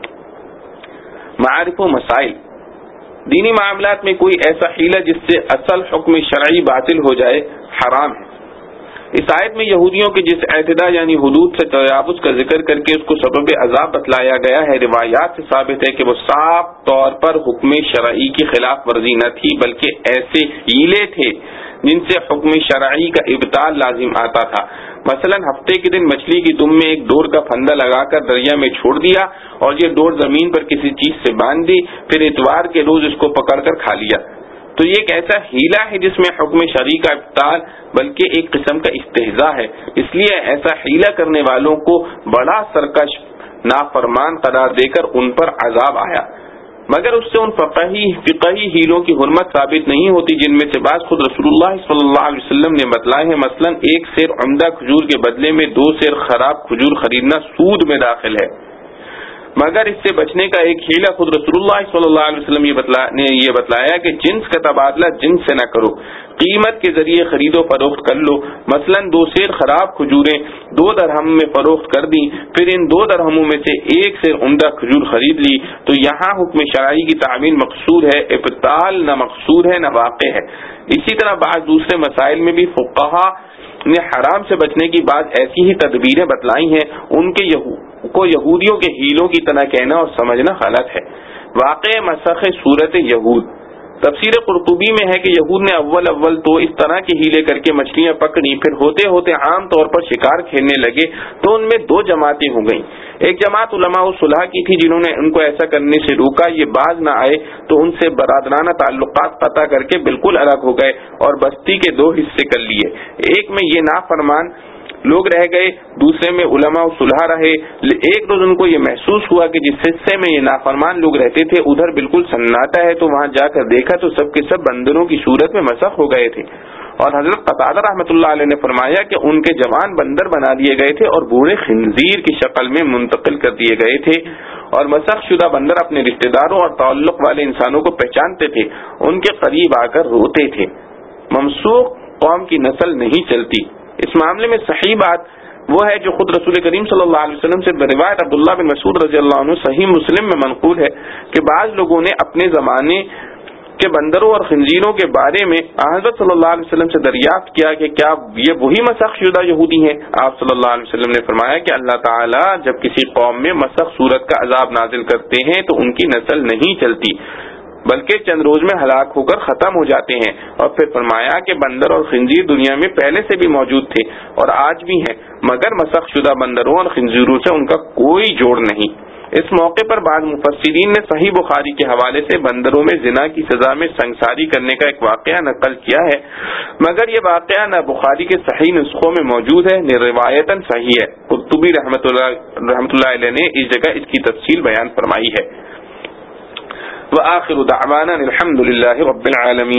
معارف و مسائل: دینی معاملات میں کوئی ایسا حیلہ جس سے اصل حکم شرعی باطل ہو جائے حرام ہے۔ اس آیت میں یہودیوں کے جس اعتداء یعنی حدود سے تجاوز کا ذکر کر کے اس کو سبب عذاب بتلایا گیا ہے، روایات سے ثابت ہے کہ وہ صاف طور پر حکم شرعی کی خلاف ورزی نہ تھی، بلکہ ایسے ہیلے تھے جن سے حکم شرعی کا ابطال لازم آتا تھا۔ مثلا ہفتے کے دن مچھلی کی دم میں ایک ڈور کا پھندا لگا کر دریا میں چھوڑ دیا، اور یہ ڈور زمین پر کسی چیز سے باندھ دی، پھر اتوار کے روز اس کو پکڑ کر کھا لیا۔ تو یہ ایک ایسا ہیلہ ہے جس میں حکم شرعی کا ابطال بلکہ ایک قسم کا استہزاء ہے، اس لیے ایسا ہیلہ کرنے والوں کو بڑا سرکش نافرمان قرار دے کر ان پر عذاب آیا، مگر اس سے ان فقہی ہیلوں کی حرمت ثابت نہیں ہوتی جن میں سے بعض خود رسول اللہ صلی اللہ علیہ وسلم نے بتلائے ہیں۔ مثلا 1 سیر عمدہ کھجور کے بدلے میں 2 سیر خراب کھجور خریدنا سود میں داخل ہے، مگر اس سے بچنے کا ایک ہیلہ خود رسول اللہ صلی اللہ علیہ وسلم نے یہ بتلایا کہ جنس کا تبادلہ جنس سے نہ کرو، قیمت کے ذریعے خرید و فروخت کر لو۔ مثلا 2 سیر خراب کھجوریں 2 درہم میں فروخت کر دی، پھر ان 2 درہموں میں سے 1 سیر عمدہ کھجور خرید لی، تو یہاں حکم شرعی کی تعمیل مقصود ہے، ابطال نہ مقصود ہے نہ واقع ہے۔ اسی طرح بعض دوسرے مسائل میں بھی فقہا نے حرام سے بچنے کی بعض ایسی ہی تدبیریں بتلائی ہیں، ان کے کو یہودیوں کے ہیلوں کی طرح کہنا اور سمجھنا غلط ہے۔ واقع مسخ صورت یہود: تفسیر قرطبی میں ہے کہ یہود نے اول تو اس طرح کے ہیلے کر کے مچھلیاں پکڑی، پھر ہوتے ہوتے عام طور پر شکار کھیلنے لگے تو ان میں 2 جماعتیں ہو گئیں۔ ایک جماعت علماء صلح کی تھی جنہوں نے ان کو ایسا کرنے سے روکا، یہ باز نہ آئے تو ان سے برادرانہ تعلقات قطع کر کے بالکل الگ ہو گئے اور بستی کے 2 حصے کر لیے، ایک میں یہ نافرمان لوگ رہ گئے، دوسرے میں علماء صلح رہے۔ ایک روز ان کو یہ محسوس ہوا کہ جس حصے میں یہ نافرمان لوگ رہتے تھے ادھر بالکل سناٹا ہے، تو وہاں جا کر دیکھا تو سب کے سب بندروں کی صورت میں مسخ ہو گئے تھے، اور حضرت قتادہ رحمۃ اللہ علیہ نے فرمایا کہ ان کے جوان بندر بنا دیے گئے تھے اور بوڑھے خنزیر کی شکل میں منتقل کر دیے گئے تھے، اور مسخ شدہ بندر اپنے رشتہ داروں اور تعلق والے انسانوں کو پہچانتے تھے، ان کے قریب آ کر روتے تھے۔ ممسوخ قوم کی نسل نہیں چلتی۔ اس معاملے میں صحیح بات وہ ہے جو خود رسول کریم صلی اللہ علیہ وسلم سے روایت عبداللہ بن مسعود رضی اللہ عنہ صحیح مسلم میں منقول ہے کہ بعض لوگوں نے اپنے زمانے کے بندروں اور خنزیروں کے بارے میں حضرت صلی اللہ علیہ وسلم سے دریافت کیا کہ کیا یہ وہی مسخ شدہ یہودی ہیں؟ آپ صلی اللہ علیہ وسلم نے فرمایا کہ اللہ تعالیٰ جب کسی قوم میں مسخ صورت کا عذاب نازل کرتے ہیں تو ان کی نسل نہیں چلتی، بلکہ چند روز میں ہلاک ہو کر ختم ہو جاتے ہیں. اور پھر فرمایا کہ بندر اور خنزیر دنیا میں پہلے سے بھی موجود تھے اور آج بھی ہیں، مگر مسخ شدہ بندروں اور خنزیروں سے ان کا کوئی جوڑ نہیں. اس موقع پر بعض مفسرین نے صحیح بخاری کے حوالے سے بندروں میں زنا کی سزا میں سنگساری کرنے کا ایک واقعہ نقل کیا ہے، مگر یہ واقعہ نہ بخاری کے صحیح نسخوں میں موجود ہے نہ روایتاً صحیح ہے. قرطبی رحمۃ اللہ علیہ نے اس جگہ اس کی تفصیل بیان فرمائی ہے. وآخر دعوانا الحمد للہ رب العالمین.